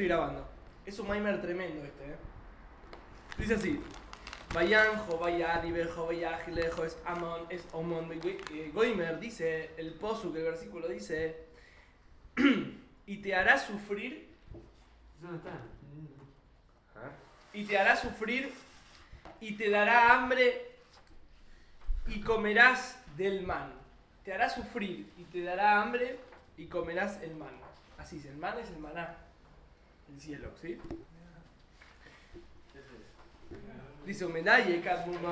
estoy grabando. Es un maimer tremendo este, Dice así. Vayan, Jovaya, Ribejo, Vaya, Gilejo, es Amon, es Omon. Goimer dice, el posuk, el versículo dice, y te hará sufrir. ¿Dónde está? Y te hará sufrir, y te dará hambre, y comerás del man. Te hará sufrir, y te dará hambre, y comerás el man. Así es, el man es el maná, el cielo, ¿sí? Dice Umedaye,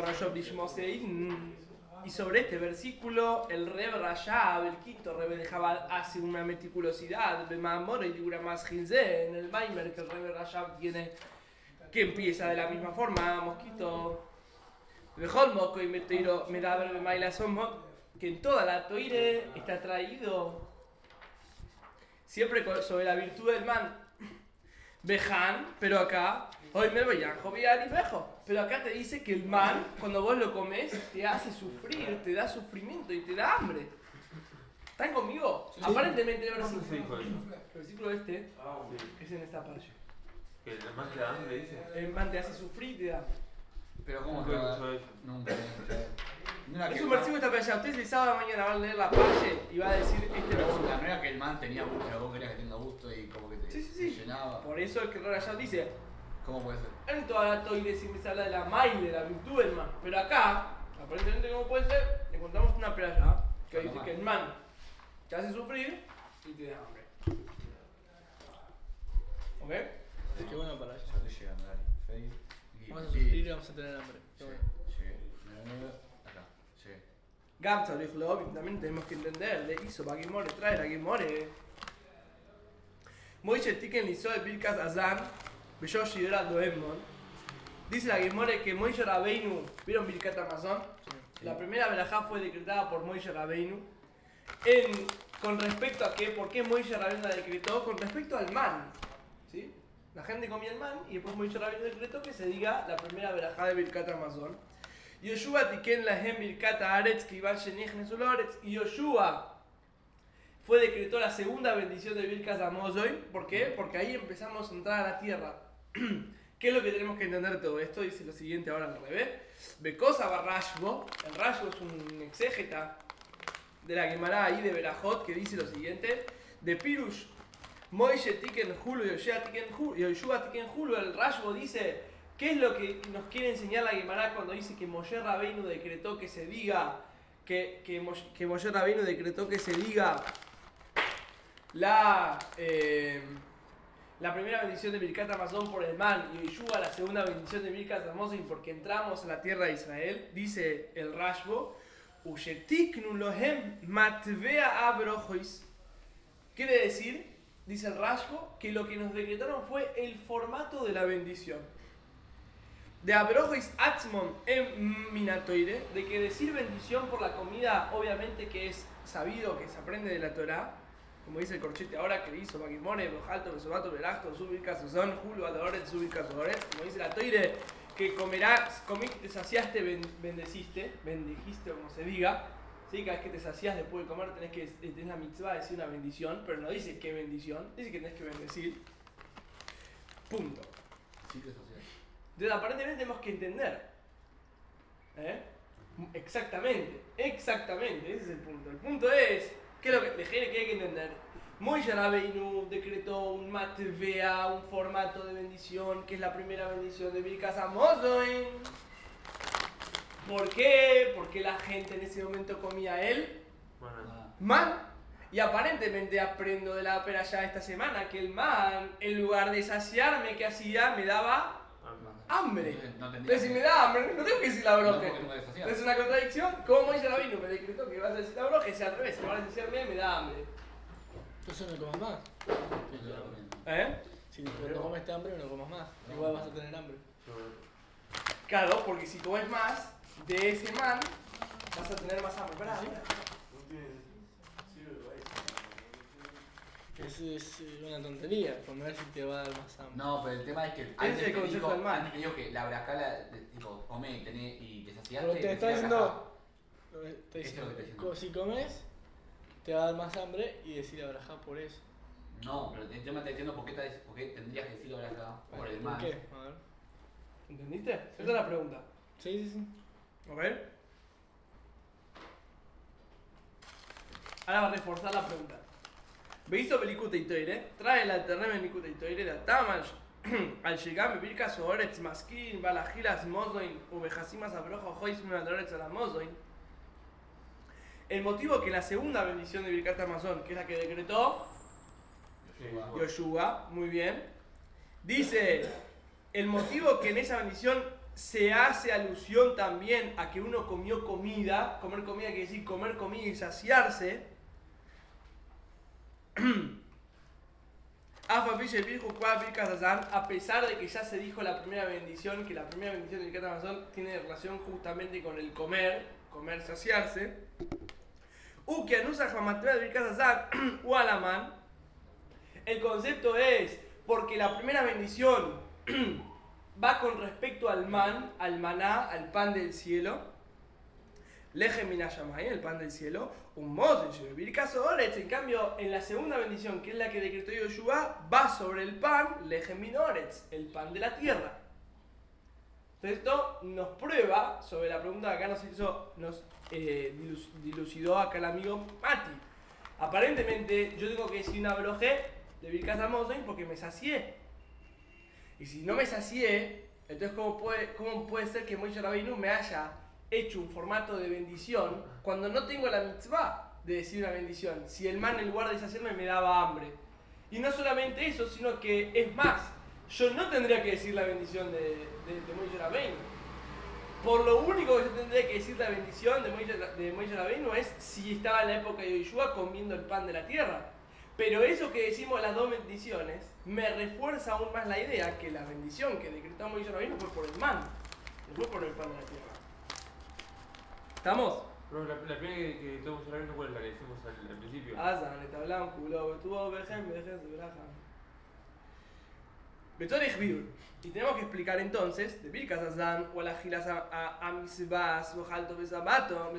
y sobre este versículo el Reb Rashab, el quinto Reb de Jabal, hace una meticulosidad en el Maimer que el Reb Rashab tiene, que empieza de la misma forma, mosquito, que en toda la Toire está traído siempre sobre la virtud del man. Bejan, pero acá, hoy me voy a joviar y vejo. Pero acá te dice que el man, cuando vos lo comes, te hace sufrir, te da sufrimiento y te da hambre. ¿Están conmigo? Sí. Aparentemente el versículo este es en esta parte. ¿Que el man te da hambre, dice? El man te hace sufrir y te da hambre. Pero ¿cómo que nunca es un versículo que está para allá. Ustedes el sábado de mañana van a leer la palle y va a decir este versículo. No era que el man tenía gusto, pero vos querías que tenga gusto y como que te llenaba. Por eso el que Rashab dice. ¿Cómo puede ser? En toda la Toire siempre se habla de la mail, de la virtud del man. Pero acá, aparentemente como puede ser, encontramos una playa que dice que el man te hace sufrir y te da hambre. ¿Ok? Qué bueno para allá. Ya estoy llegando, dale. Vamos a sufrir y vamos a tener hambre. Acá, llegué. Gamsa, lo también tenemos que entender. Le hizo para Gimore, trae la Gimore. Moishe Tiken hizo el Birkas Azan, Beyoshi era Doemon. Dice la Gimore que Moishe Rabbeinu, ¿vieron Birkat Amazon? Sí. La primera verajá fue decretada por Moishe Rabbeinu. Con respecto a qué, ¿por qué Moishe Rabbeinu la decretó? Con respecto al man. ¿Sí? La gente comía el man y después Moishe Rabbeinu decretó que se diga la primera verajá de Birkat Amazon. Yoshua tiken lahem birkat haaretz ki iban shenich nesuloretz. Y Yoshua decretó la segunda bendición de Birkat Amazon. ¿Por qué? Porque ahí empezamos a entrar a la tierra. ¿Qué es lo que tenemos que entender de todo esto? Dice lo siguiente ahora al revés. Bekosa barrashbo. El Rashbo es un exégeta de la Gemara ahí de Berajot que dice lo siguiente. De Pirush Moishe tiken hulu Yoshua tiken hulu. El Rashbo dice, ¿qué es lo que nos quiere enseñar la Gemara cuando dice que Moshe Rabbeinu decretó que se diga que Moshe Rabbeinu decretó que se diga la primera bendición de Birkat Amazon por el man y Yoshua la segunda bendición de Birkat Amazon porque entramos a la tierra de Israel? Dice el Rashbo, Ushetiknu lohem matvea abrojois. Quiere decir, dice el Rashbo, que lo que nos decretaron fue el formato de la bendición. De abrojois atzmon en minatoire, de que decir bendición por la comida, obviamente que es sabido, que se aprende de la Torá, como dice el corchete ahora que hizo Bagimone, Bojalto, Besobato, Berachto, Subirka, Sozón, Julio, Adoret, Subirka, Sodoret, como dice la Toire, que comerás, comiste, te saciaste, bendijiste, como se diga, ¿sí? Cada vez que te sacias después de comer tenés la mitzvah de decir una bendición, pero no dice qué bendición, dice que tenés que bendecir. Punto. Sí, te sacias. Entonces aparentemente tenemos que entender. Exactamente, ese es el punto. El punto es, ¿qué es lo que hay que entender? Moishe Rabbeinu decretó un matvea, un formato de bendición, que es la primera bendición de Birkat Amazon. ¿Por qué? Porque la gente en ese momento comía el man. Y aparentemente aprendo de la perashá esta semana que el man, en lugar de saciarme, ¿qué hacía? Me daba hambre. Entonces si me da hambre, no tengo que decir la broje. Entonces es una contradicción. ¿Cómo Moishe Rabbeinu me decretó que vas a decir la broje? Si al revés, en lugar de saciarme, me da hambre. Entonces no comas más. Si no comes hambre, no comas más. Igual vas a tener hambre. Claro, porque si comes más de ese man, vas a tener más hambre. Es una tontería, comer si te va a dar más hambre. No, pero el tema es que antes te digo que la brajala, tipo, come y te saciaste. Pero te está diciendo, si comes, te va a dar más hambre y decir la brajá por eso. No, pero el tema está diciendo por qué tendrías que decirlo acá por el man. ¿Por qué? A ver. ¿Entendiste? Esa es la pregunta. Sí, sí, sí. ¿Ok? Ahora va a reforzar la pregunta. Visto película Toire, trae el alternativa película Toire de Ataman, al llegar me pirca su oretz maskin, balajilas mozoin, ubejasimas abrojo, jois me mandroretz a la mozoin. El motivo que en la segunda bendición de Birkat Amazon, que es la que decretó Yoshua, muy bien, dice el motivo que en esa bendición se hace alusión también a que uno comió comida, comer comida quiere decir comer comida y saciarse. A pesar de que ya se dijo la primera bendición, que la primera bendición de Birkat Amazon tiene relación justamente con el comer, saciarse. El concepto es porque la primera bendición va con respecto al man, al maná, al pan del cielo. Leje minashamay, el pan del cielo. Un mozo, en cambio, en la segunda bendición, que es la que decretó Yoshua, va sobre el pan, leje minoretz, el pan de la tierra. Entonces esto nos prueba sobre la pregunta que acá nos dilucidó acá el amigo Mati. Aparentemente yo tengo que decir una broje de Birkat Hamazon porque me sacié. Y si no me sacié, entonces ¿cómo puede ser que Moisés Rabbeinu me haya hecho un formato de bendición cuando no tengo la mitzvah de decir una bendición? Si el man en lugar de saciarme me daba hambre. Y no solamente eso, sino que es más, yo no tendría que decir la bendición de Moisés Rabbeinu. Por lo único que yo tendría que decir la bendición de Moisés Rabbeinu es si estaba en la época de Yoshua comiendo el pan de la tierra. Pero eso que decimos las dos bendiciones me refuerza aún más la idea que la bendición que decretó Moisés Rabbeinu fue por el man, no fue por el pan de la tierra. ¿Estamos? Pero la primera que estamos hablando, ¿cuál es la que decimos al principio? Azan, te hablamos, culo, tuvo vejen, me dejes de braja. Betorich Biur. Y tenemos que explicar entonces, de Birkas Azan, o la gilas a misbas, o jalto besabato,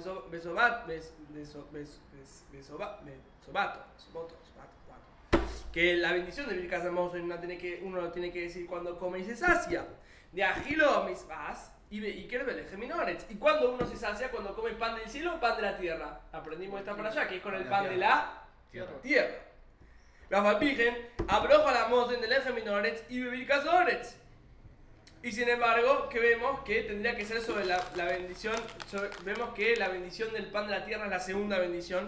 que la bendición de Birkas Hamazon uno lo tiene que decir cuando come y se sacia. De agilo misbas, y quiero ver minoretz. Y cuando uno se sacia, cuando come pan del cielo o pan de la tierra. Aprendimos esta para allá, que es con el pan de la tierra. La virgen abroja la mozen del eje minoretz y Birkas Oretz. Y sin embargo, que vemos que tendría que ser sobre la bendición, vemos que la bendición del pan de la tierra es la segunda bendición,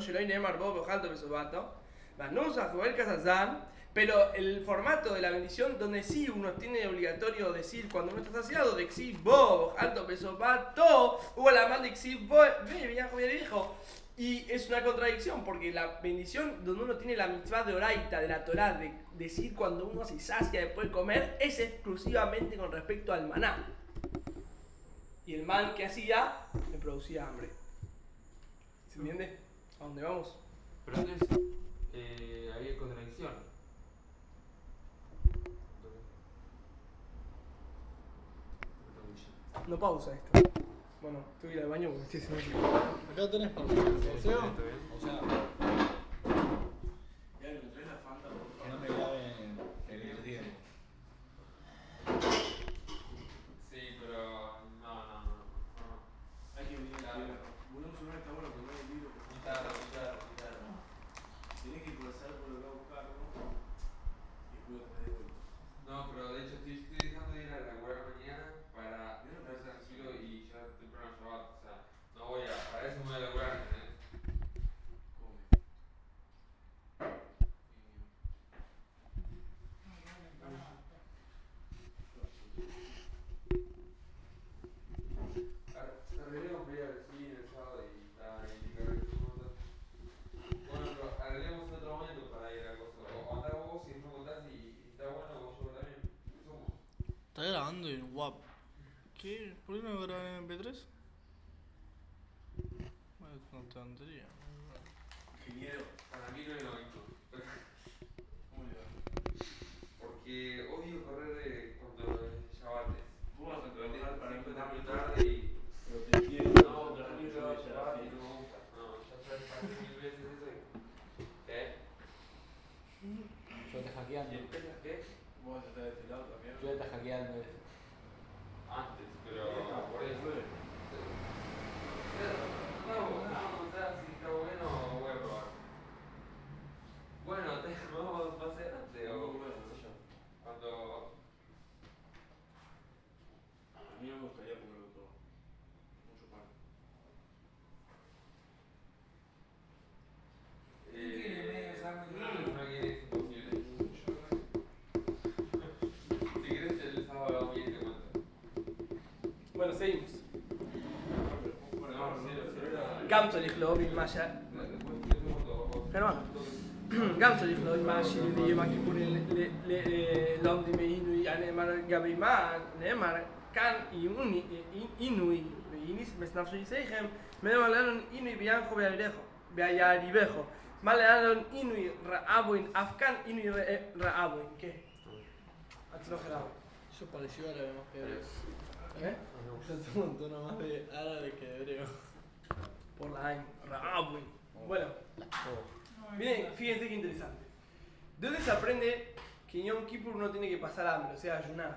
pero el formato de la bendición donde sí uno tiene obligatorio decir cuando uno está saciado, de Xi Bo, alto peso pato, o la man de Xi Bo, viejo. Y es una contradicción porque la bendición donde uno tiene la mitzvah de oraita, de la Torah, de decir cuando uno se sacia después de comer, es exclusivamente con respecto al maná. Y el man que hacía me producía hambre. ¿Se entiende? ¿A dónde vamos? Pero entonces, había contradicción. No pausa esto. Bueno, tuve que ir al baño porque estoy haciendo... Acá tenés pausa. ¿Está bien? O sea, que no me grabe el día. Sí, pero no. Hay que venir a ver. Bueno, celular está bueno, pero no hay el libro. Guitarra. Tenés que pasar por acá a buscarlo. Y después lo traes de vuelta. No, pero de hecho estoy dejando de ir a la laburar mañana para estar tranquilo y ya temprano Shabbat. O sea, no voy a, para eso me voy a laburar, ¿entendés? ¿Cómo? Arreglemos para ir al cine el sábado y cargar tus cosas. Bueno, pero arreglemos en otro momento para ir a la cosa. O andá vos y después contás y está bueno vos yo también. Somos. ¿Está grabando en WAP? ¿Qué? ¿Por qué no graban en MP3? Bueno, no tontería. Ingeniero, Para mí no es lo mismo. ¿cómo le va? Porque odio correr cuando Shabbat. Vos vas a Pero trabajar para siempre empezar tan muy tarde tarde. y... Pero te entiendo, No, vas a trabajar pero mucho yo de Shabbat y Shabbat. no me gusta. No, ya sabes, pasé 1000 veces eso y... ¿Qué? hackeando. ¿Y el Pesas qué? Vos estás de este lado también. Tú ya estás hackeando eso. Antes, pero por eso. No, si está bueno, voy a probar. Bueno, ¿vamos a hacer antes o cuando? A mí me gustaría comerlo todo. Mucho pan. No quieres, es imposible. Si querés el sábado bien te cuento. Bueno, seguimos. No, גם צריך להוביל מה ש... גם צריך להוביל מה שביום הכיפורים לומדים בעינוי, הנאמר לגבי מה, נאמר כאן עינוי ועיניס בנפשו יסייכם, נאמר לנו עינוי ביענכו ביעריבכו, מה לנו עינוי רעבוין, אף כאן עינוי רעבוין. ¿Qué? הצלוח רעבוין. Eso pareció árabe más que hebreo. ¿Eh? Yo tengo un tono más de árabe que de hebreo. Por la Ain, Ra'abwin. Bueno, miren, fíjense qué interesante. ¿De dónde se aprende que en Yom Kippur uno tiene que pasar hambre, o sea, ayunar?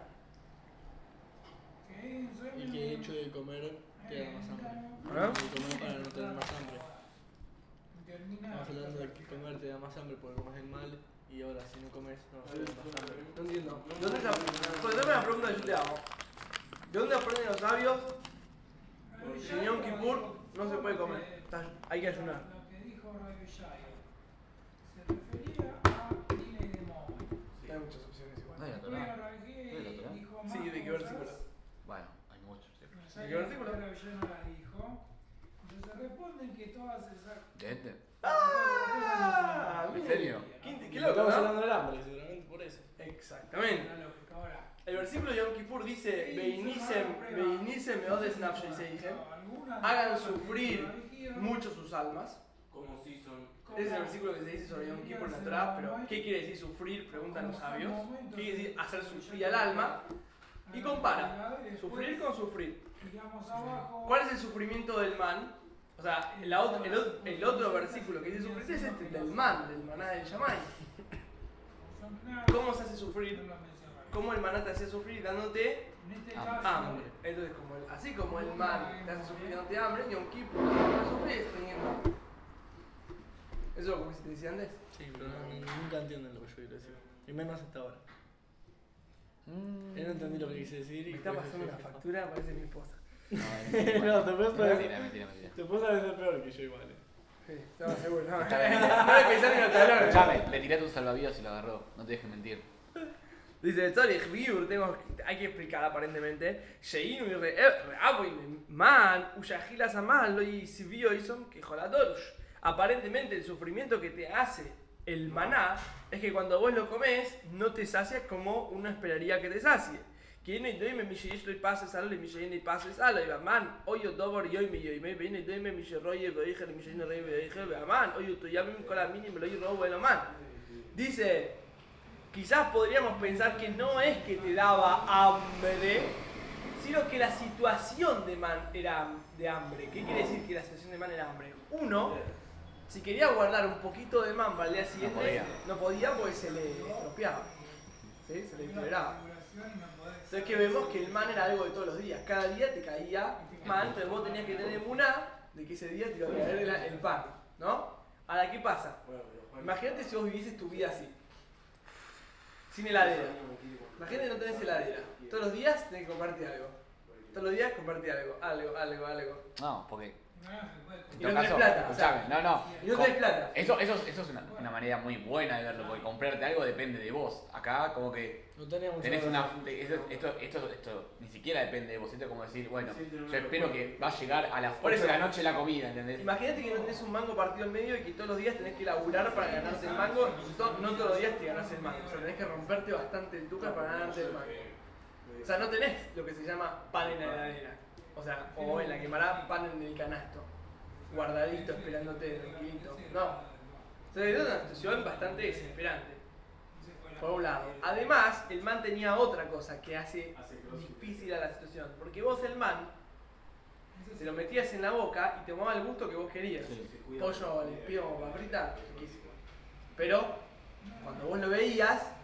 Y que el hecho de comer te da más hambre. ¿Ah? De comer para no tener más hambre. Estamos hablando de que comer te da más hambre porque comes el mal y ahora si no comes no vas a tener más hambre. No entiendo. ¿De dónde se aprende? Pues dame una pregunta que yo te hago. ¿De dónde aprenden los sabios que en Yom Kippur no se puede comer? Hay que ayunar. Lo que dijo Rabbi Shaya se refería a Dile de Moab. Hay muchas opciones igual. No hay la Después Torá. Rabbi ¿No hay la Torá? dijo Sí, ¿de qué versículo? Bueno, hay muchos. Sí. ¿De qué versículo? Rabbi Shaya no la dijo. Entonces responden que todas esas ¿De este? ¡Ah! ¿En serio? Qué loco, Estamos ¿no? hablando del hambre, seguramente por eso. Exactamente. la lógica. Ahora, El versículo de Yom Kippur dice: Beinisem meodes nafshe seichem. algunas Hagan cosas que sufrir corrigieron, mucho sus almas. Como si son. Ese es el versículo que se dice sobre Yom Kippur en la Torá, pero ¿qué quiere decir sufrir? Preguntan los sabios. ¿Qué quiere decir hacer sufrir al alma? Y compara sufrir con sufrir. digamos abajo, ¿Cuál es el sufrimiento del man? O sea, el otro versículo que dice sufrir es este, del man, del maná del Yamai. son claras, ¿Cómo se hace sufrir? no lo menciono. ¿Cómo el maná te hace sufrir dándote En este Hambre. caso, hambre? Entonces, así como el man te hace sufrir dándote hambre, Yom Kippur te hace sufrir teniendo hambre. ¿Eso es lo que te decía antes? Sí, pero nunca entienden lo que yo quiero decir. Y menos hasta ahora. Yo no entendí lo que quise decir y Me está por eso pasando una soy factura, parece mi esposa. No, No, te puedes mentira, mentira. Te puedes parecer peor que yo igual. Sí, estaba seguro. No, no le pensé ni los talones. Escuchame, le tiré tu salvavidas y lo agarró. No te dejes mentir. Dice, Tzorich Biur, hay que explicar aparentemente. Sheinu y Re'aboin man, Uyahilas Amal, lo Yisivio Ison, que Joladorush. Aparentemente el sufrimiento que te hace el maná es que cuando vos lo comés no te sacias como uno esperaría que te sacie. Que no doy me mishi lo y pases algo y mishi y pases algo y man hoy dobor y hoy me yo me viene doy me mishi roye y dije mishi no rey y dije man hoy tú ya me con la mini me lo robo el man. Dice, quizás podríamos pensar que no es que te daba hambre, sino que la situación de man era de hambre. ¿Qué quiere decir que la situación de man era hambre? Uno, si quería guardar un poquito de man para el día siguiente, no podía porque se le estropeaba. ¿Sí? Se le liberaba. Entonces que vemos que el man era algo de todos los días. Cada día te caía man, entonces vos tenías que tener emuná de que ese día te iba a caer el pan, ¿no? Ahora, ¿qué pasa? Imagínate si vos vivieses tu vida así, sin heladera. Imagínate que no tenés heladera. Todos los días tenés que comprarte algo. Todos los días comprarte algo. No, porque. Y no tenés plata. Escuchame, no. Y no tenés plata. Eso es una manera muy buena de verlo, porque comprarte algo depende de vos. Acá, como que. No teníamos Tenés una. Esto ni siquiera depende de vos. Esto es como decir, bueno, yo espero que va a llegar a las 8 de la noche la comida, ¿entendés? Imagínate que no tenés un mango partido en medio y que todos los días tenés que laburar para ganarte el mango y no todos los días te ganás el mango. O sea, tenés que romperte bastante el tuca para ganarte el mango. O sea, no tenés lo que se llama pan en la heladera. O sea, o en la quemará pan en el canasto. Guardadito, esperándote, tranquilito. No. O sea, es una situación bastante desesperante. Por un lado. Además, el man tenía otra cosa que hace difícil a la situación. Porque vos el man te lo metías en la boca y te tomaba el gusto que vos querías. Pollo limpio, paprita, riquísimo. Pero cuando vos lo veías,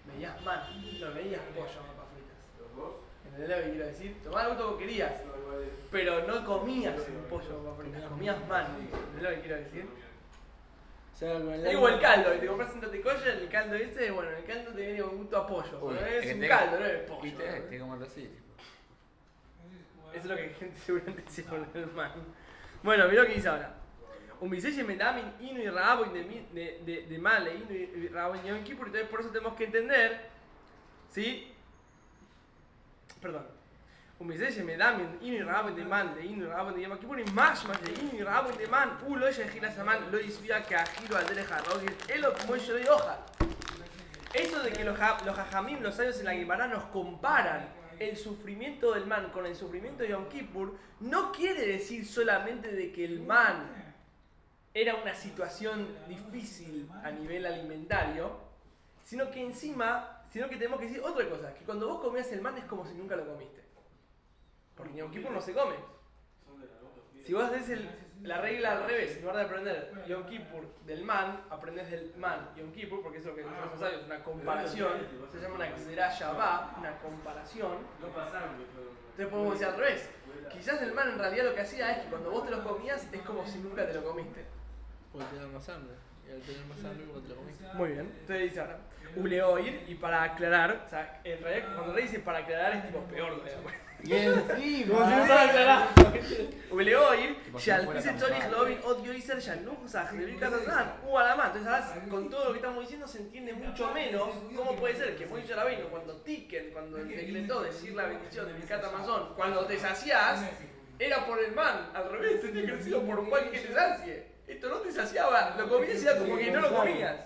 veías man, no veías pollo con papas fritas. ¿Los dos? ¿Entendés lo que quiero decir? Tomás el gusto que querías, No, igual es. pero no comías un pollo con papas fritas, comías man. ¿Entendés lo que quiero decir? O sea, con Es como el caldo, que te compras un tatecoya, el caldo ese, bueno, el caldo te viene con gusto a pollo, Uy, pero es es que un te- caldo, no es pollo. Y te ¿no? como así. Eso es lo que gente seguramente se pone el man. Bueno, mirá lo que dice ahora. Un biseye medamin inu y rabo de male, inu y rabo y Yom Kippur, entonces por eso tenemos que entender, ¿sí? Perdón. Un biseye medamin inu y rabo de man, de inu y rabo de Yom Kippur, y más de inu y rabo de man, lo yejina saman, lo disvía que agiro al derecha rogir, elo como yo de hoja. Eso de que los hajamim, los sabios en la Guimará nos comparan el sufrimiento del man con el sufrimiento de Yom Kippur, no quiere decir solamente de que el man era una situación difícil a nivel alimentario, sino que tenemos que decir otra cosa, que cuando vos comías el man es como si nunca lo comiste. Porque en Yom Kippur no se come. Si vos haces la regla al revés, en lugar de aprender Yom Kippur del man, aprendes del man Yom Kippur, porque es lo que nosotros los sabios, una comparación, se llama una Gzerá Shavá, una comparación. No pasaron. Entonces podemos decir al revés. Quizás el man en realidad lo que hacía es que cuando vos te lo comías es como si nunca te lo comiste. Porque te da más hambre. Y al tener más hambre, cuando te lo comiste. Muy bien. Entonces dice ahora, Uleoir, y para aclarar, o sea, en realidad cuando le dice para aclarar es tipo peor todavía. Y encima. Como si no estaba aclarado. Uleoir, Tipo, si Shal fuera Pise tan Tzorich malo. Lovin Odio Iser Shanuk Zah Levir Kazazan Alama. Entonces ahora con todo lo que estamos diciendo se entiende mucho menos cómo puede ser que Moishe Rabbeinu cuando Tiken, cuando decretó decir la bendición de Birkat Hamazon, cuando te saciás, era por el man, al revés, tenía que haber sido por un pan que te sacie. Esto no te saciaba, lo comías y era como que no lo comías.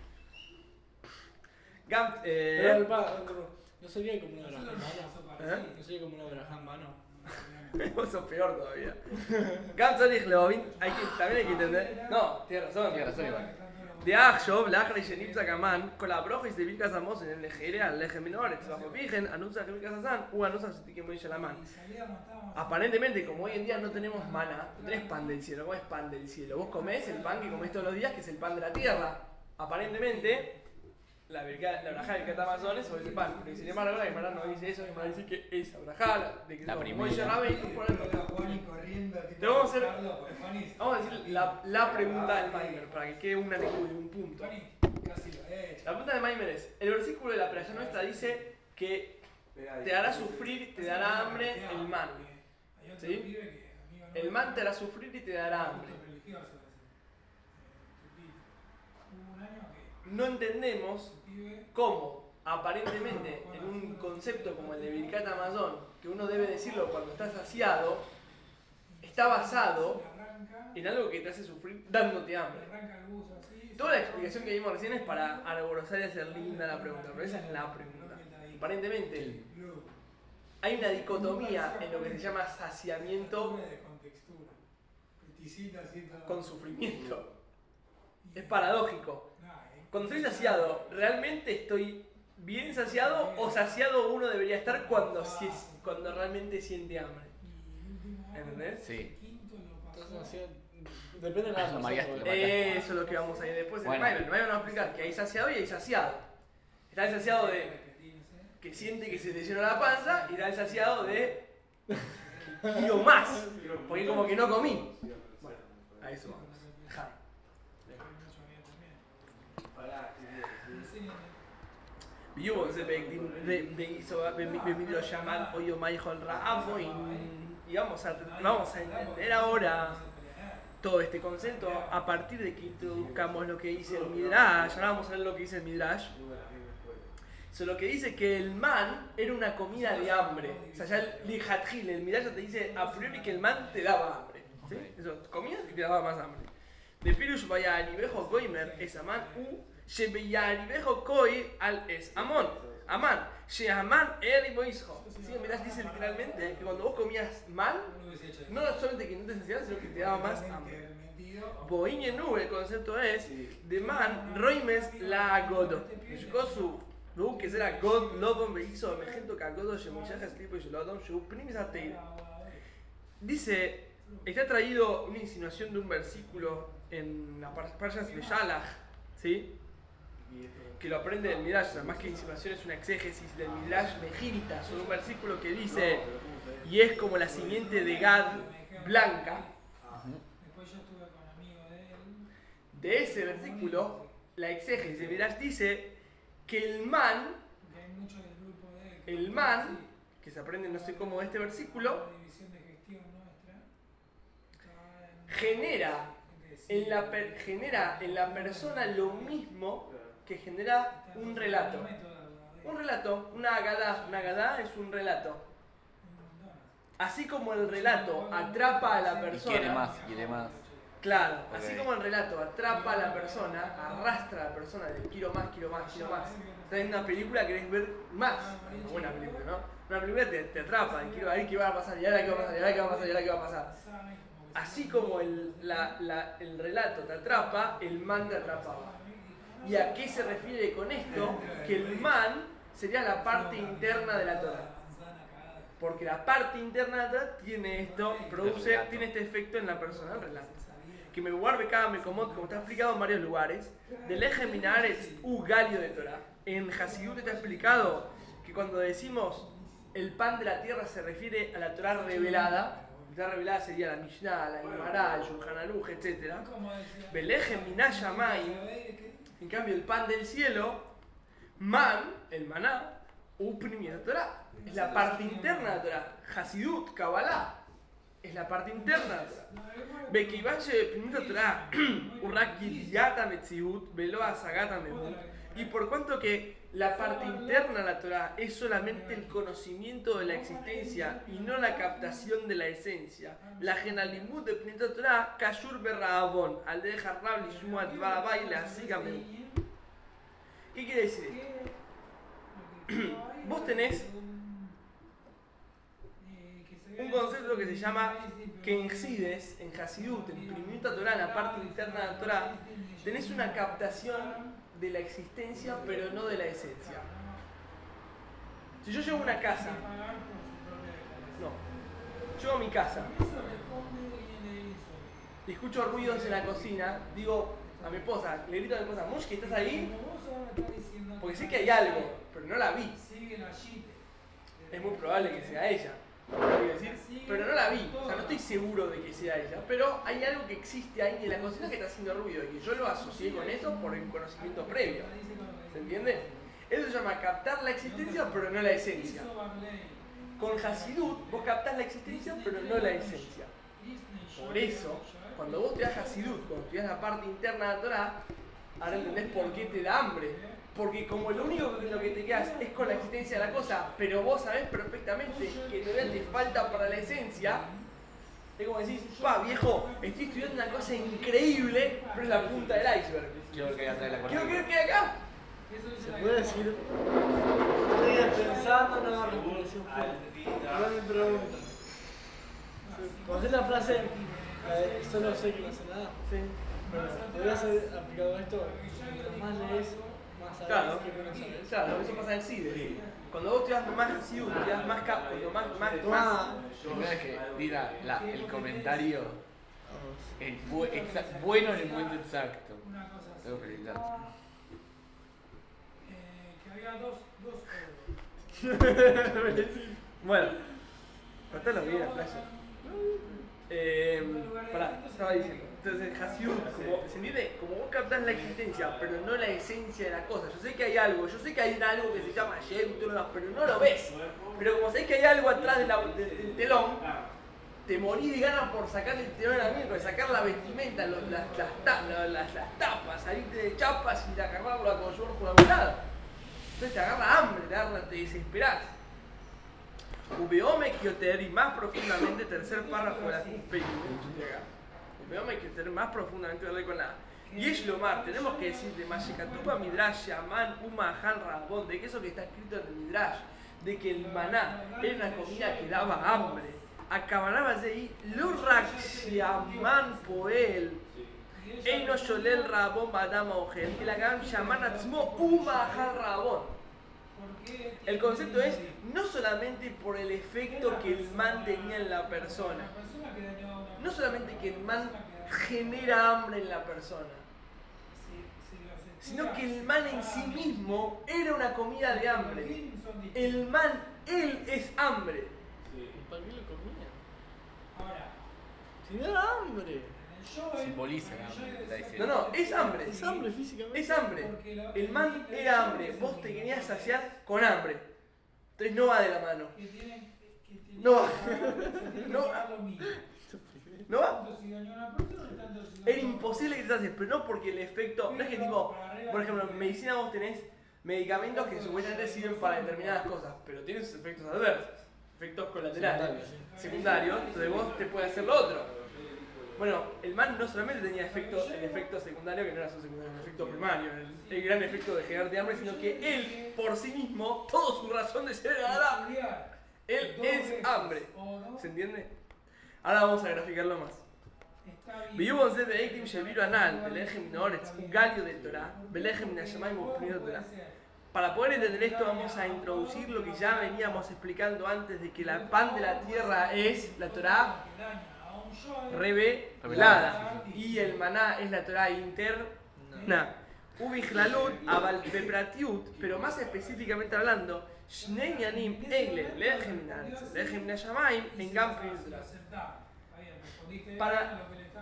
Pero no sería como una verajá en vano. ¿Eh? No sería como una verajá en vano. Vos sos peor todavía. Gam Tzorich Leovin, también hay que entender. No, tienes razón. Tienes razón, igual. De Achshov, Lachre Shenipza Kaman, con la broja y se Birkas Amos en el Lejere, al Leje Menores, bajo Virgen, anuncia que Birkas Azan, anuncia que se tiene muy la man. Aparentemente, como hoy en día no tenemos mana, no tenés pan del cielo, comes pan del cielo. Vos comés el pan que comés todos los días, que es el pan de la tierra. Aparentemente, la brajá del Birkat Amazon es sobre ese pan. Pero sin embargo, la Gemara no dice eso, la Gemara dice que esa brajá, de que La no, primera. Moishe Rabbeinu, por el Te vamos a decir la pregunta del Maimer, para que quede una tecude, un punto. La pregunta del Maimer es, el versículo de la playa nuestra dice que te hará sufrir, te dará hambre el man. ¿Sí? El man te hará sufrir y te dará hambre. No entendemos cómo, aparentemente, en un concepto como el de Birkat Hamazon, que uno debe decirlo cuando está saciado, está basado en algo que te hace sufrir dándote hambre. Toda la explicación que vimos recién es para alborozar y hacer linda la pregunta, pero esa es la pregunta. Aparentemente hay una dicotomía en lo que se llama saciamiento con sufrimiento. Es paradójico. Cuando estoy saciado, ¿realmente estoy bien saciado o saciado uno debería estar cuando realmente siente hambre? ¿Entendés? Sí. Entonces, así, depende de la Eso, María, razón, lo Eso es lo que vamos a ir después en Bueno. el Maimer. El Maimer nos va a explicar que hay saciado y hay saciado. Está el saciado de que siente que se le llenó la panza y está el saciado de que quiero más, porque como que no comí. Bueno, a eso vamos. Ja. Vivo ese lo llaman hoy Maijol Raafo y vamos a entender ahora todo este concepto a partir de que introduzcamos lo que dice el Midrash. Ahora vamos a ver lo que dice el Midrash. So, lo que dice que el man era una comida de hambre. O sea, ya el Lijatjil, el Midrash te dice a priori que el man te daba hambre. ¿Sí? Eso, comías y te daba más hambre. De Pirush vaya Aribejo Goimer es Aman u Shebeyaribejo Koi al es Amon. Aman. Sheaman Eriboisho. ¿Sí? El Midrash dice literalmente que cuando vos comías mal, no solamente que no te saciabas, sino que te daba más hambre. Boiñe nube, el concepto es de man roimes la godo. Shikosu. Que será God Lodom me hizo emergento que Godo Shemoyajas tipo y Lodom Shu Primis Ateira. Dice, está traído una insinuación de un versículo en la Parshas Beshalach, ¿sí? que lo aprende del Midrash, o sea, más que insinuación es una exégesis del Midrash Mejilta, sobre un versículo que dice, y es como la simiente de Gad blanca. Después yo estuve con amigos de él. De ese versículo, la exégesis del Midrash dice que el man, Porque hay muchos del grupo de él. el man, que se aprende no sé cómo de este versículo, La división de gestión nuestra. genera en la persona lo mismo que genera un relato. Un relato, una agadá es un relato. Así como el relato atrapa a la persona. Quiere más. Claro, Ok. así como el relato atrapa a la persona, arrastra a la persona de quiero más, quiero más, quiero más. Estás en una película, querés ver más. Una buena película, ¿no? Una película te atrapa, y quiero ver qué va a pasar, y ahora qué va a pasar, y ahora qué va a pasar, y ahora qué va a pasar. Así como el relato te atrapa, el man te atrapaba. ¿Y a qué se refiere con esto? Que el man sería la parte interna de la Torah. Porque la parte interna de la Torah tiene esto, tiene este efecto en la persona, el relato. Que me guarde cada mecomot, como está explicado en varios lugares, del eje minaretz u galio de Torah. En Hasidut está explicado que cuando decimos el pan de la tierra se refiere a la Torah revelada. La Torah revelada sería la Mishnah, la Gemara, el Shulchan Aruch, etc. Beleje minashamayim. En cambio, el pan del cielo, man, el maná, upnimi de Torah, es la parte interna de la Torah. Hasidut, Kabbalah, es la parte interna de la Torah. Bekivache upnimi de Torah, urrakidiyata metziut, veloa sagata mebut. Y por cuanto que la parte interna de la Torah es solamente el conocimiento de la existencia y no la captación de la esencia, la genalimut de upnimi de Torah, kashur berraabon, al de jarrab lishmuat barabai la sigame. ¿Qué quiere decir esto? Vos tenés un concepto que se llama que en Sides, en Hasidut, en Primiuta Torah, en la parte interna de la Torah, tenés una captación de la existencia pero no de la esencia. Si yo llego a una casa, llego a mi casa y escucho ruidos en la cocina, digo a mi esposa, le grito a mi esposa, Mushki, ¿estás ahí? Porque sé que hay algo, pero no la vi. Es muy probable que sea ella. Quiero decir, pero no la vi, o sea, no estoy seguro de que sea ella, pero hay algo que existe ahí en la cocina que está haciendo ruido y que yo lo asocié con eso por el conocimiento previo. ¿Se entiende? Eso se llama captar la existencia pero no la esencia. Con Hasidut vos captás la existencia pero no la esencia. Por eso, cuando vos te das Hasidut, cuando te das la parte interna de la Torah, ahora entendés por qué te da hambre. Porque como lo único que lo que te quedas es con la existencia de la cosa, pero vos sabés perfectamente que todavía te falta para la esencia, es como decís, pa viejo, estoy estudiando una cosa increíble, pero es la punta del iceberg. Quiero que atrás la Quiero que quede acá. ¿Se puede decir? Estoy pensando, no, respiración fuerte. Ahora mi pregunta. ¿Conocés la frase? Solo sé que no sé nada. Sí. Bueno, podría ser aplicado a esto. Mientras más lees, más sabes Claro, que no sabes. claro, eso pasa en Sides. Cuando vos te das más Hasidut, te das más cuando más. Primero es que diga el comentario bueno en el momento exacto. Una cosa así. Tengo que felicitar. Que había dos Bueno, contalo bien la playa. Pará, estaba diciendo. Entonces, Hasidut, se entiende, como vos captás la existencia, pero no la esencia de la cosa. Yo sé que hay algo, yo sé que hay algo que se llama Shem, pero no lo ves. Pero como sabés que hay algo atrás del telón, te morís de ganas por sacar el telón a la mierda, sacar la vestimenta, las tapas, salirte de chapas y agarrarlo con su por la mirada. Entonces te agarra hambre, te desesperás. Ubeome Kioter, y más profundamente, tercer párrafo de la Kufpe, Ubeome Kioter, más profundamente, darle con la Yesh Lomar, tenemos que decir de Mashikatupa Midrash Yaman Uma Han Rabon, de que eso que está escrito en el Midrash, de que el maná era una comida que daba hambre. Acabará de ahí, Lurak Yaman Poel, Eino Sholel Rabon Badama Ogel, y la Gam Yaman Atzmo Uma Han Rabon. El concepto es no solamente por el efecto que el man tenía en la persona, no solamente que el man genera hambre en la persona, sino que el man en sí mismo era una comida de hambre. El man, él es hambre. ¿Para qué lo comía? Ahora, Si no era hambre. en el Joel, Simboliza en el la Joel hambre, está decía- diciendo. No, es hambre. Es hambre físicamente. Es hambre. El man era hambre. Vos te querías saciar con hambre. Entonces no va de la mano. Que tienen No va. que No va. pagar lo mismo. ¿No va? Tanto si dañó a una persona, tanto si dañó Era a otra. imposible que te sacies, pero no porque el efecto. No es que tipo, por ejemplo, en medicina vos tenés medicamentos que supuestamente sirven para determinadas cosas, pero tienen sus efectos adversos, efectos colaterales, secundarios, entonces vos te puede hacer lo otro. Bueno, el man no solamente tenía el efecto secundario, que no era su secundario, el efecto primario, el gran efecto de generarte hambre, sino que él, por sí mismo, toda su razón de ser era hambre. Él es hambre. ¿Se entiende? Ahora vamos a graficarlo más. ויהיו זה והייתם שהביאו הנ"ל בלחם מן הארץ וגלio de Torah, בלחם מן השמיים ופניו de Torah. Para poder entender esto vamos a introducir lo que ya veníamos explicando antes de que el pan de la tierra es la Torah revelada y el maná es la Torah interna. Ubichlalut, aval bepratiut, pero más específicamente hablando, Shnei Yanim Egle, Lechem min haaretz, Lechem min hashamayim, en Gam Pnei Torah. Para-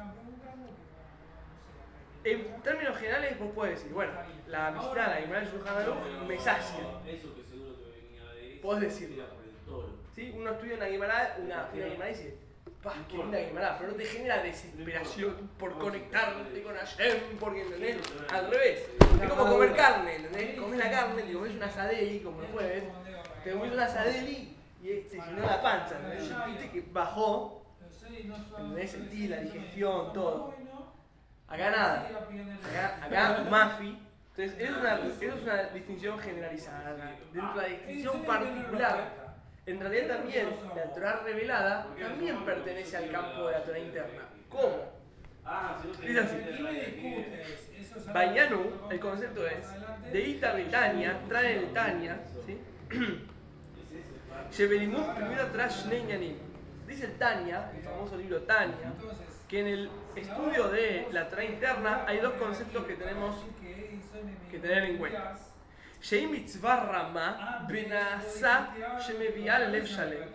En términos generales vos podés decir, bueno, la Mishnah, la Gemara del Shulchan Aruch me sacia. Eso que seguro que venía de eso. Podés decirlo. Era por el toro. ¿Sí? Uno estudia una Gemara, una Gemara y dice, ¡pah, qué linda Gemara! Pero no te genera desesperación por conectarte con Hashem, porque, ¿entendés? Al revés. Es como comer carne, ¿entendés? Comés la carne, te comés una sadeli, como el jueves, te comés una sadeli y se llenó la panza, ¿entendés? Viste que bajó, ¿entendés? Sentí la digestión, todo. Acá nada. Acá Mafi. Entonces, eso es una distinción generalizada. Dentro de la distinción particular, en realidad también la Torah revelada también pertenece al campo de la Torah interna. ¿Cómo? Dice así. Bañanu, el concepto es, de Ita Betania, trae el Tania, ¿sí? Shebelimut primero tras Shnei Yanim. Dice el Tania, el famoso libro Tania, que en el estudio de la Torah interna hay dos conceptos que tenemos que tener en cuenta. Shei mitzvah rama benasa shemeviah lelev shalem.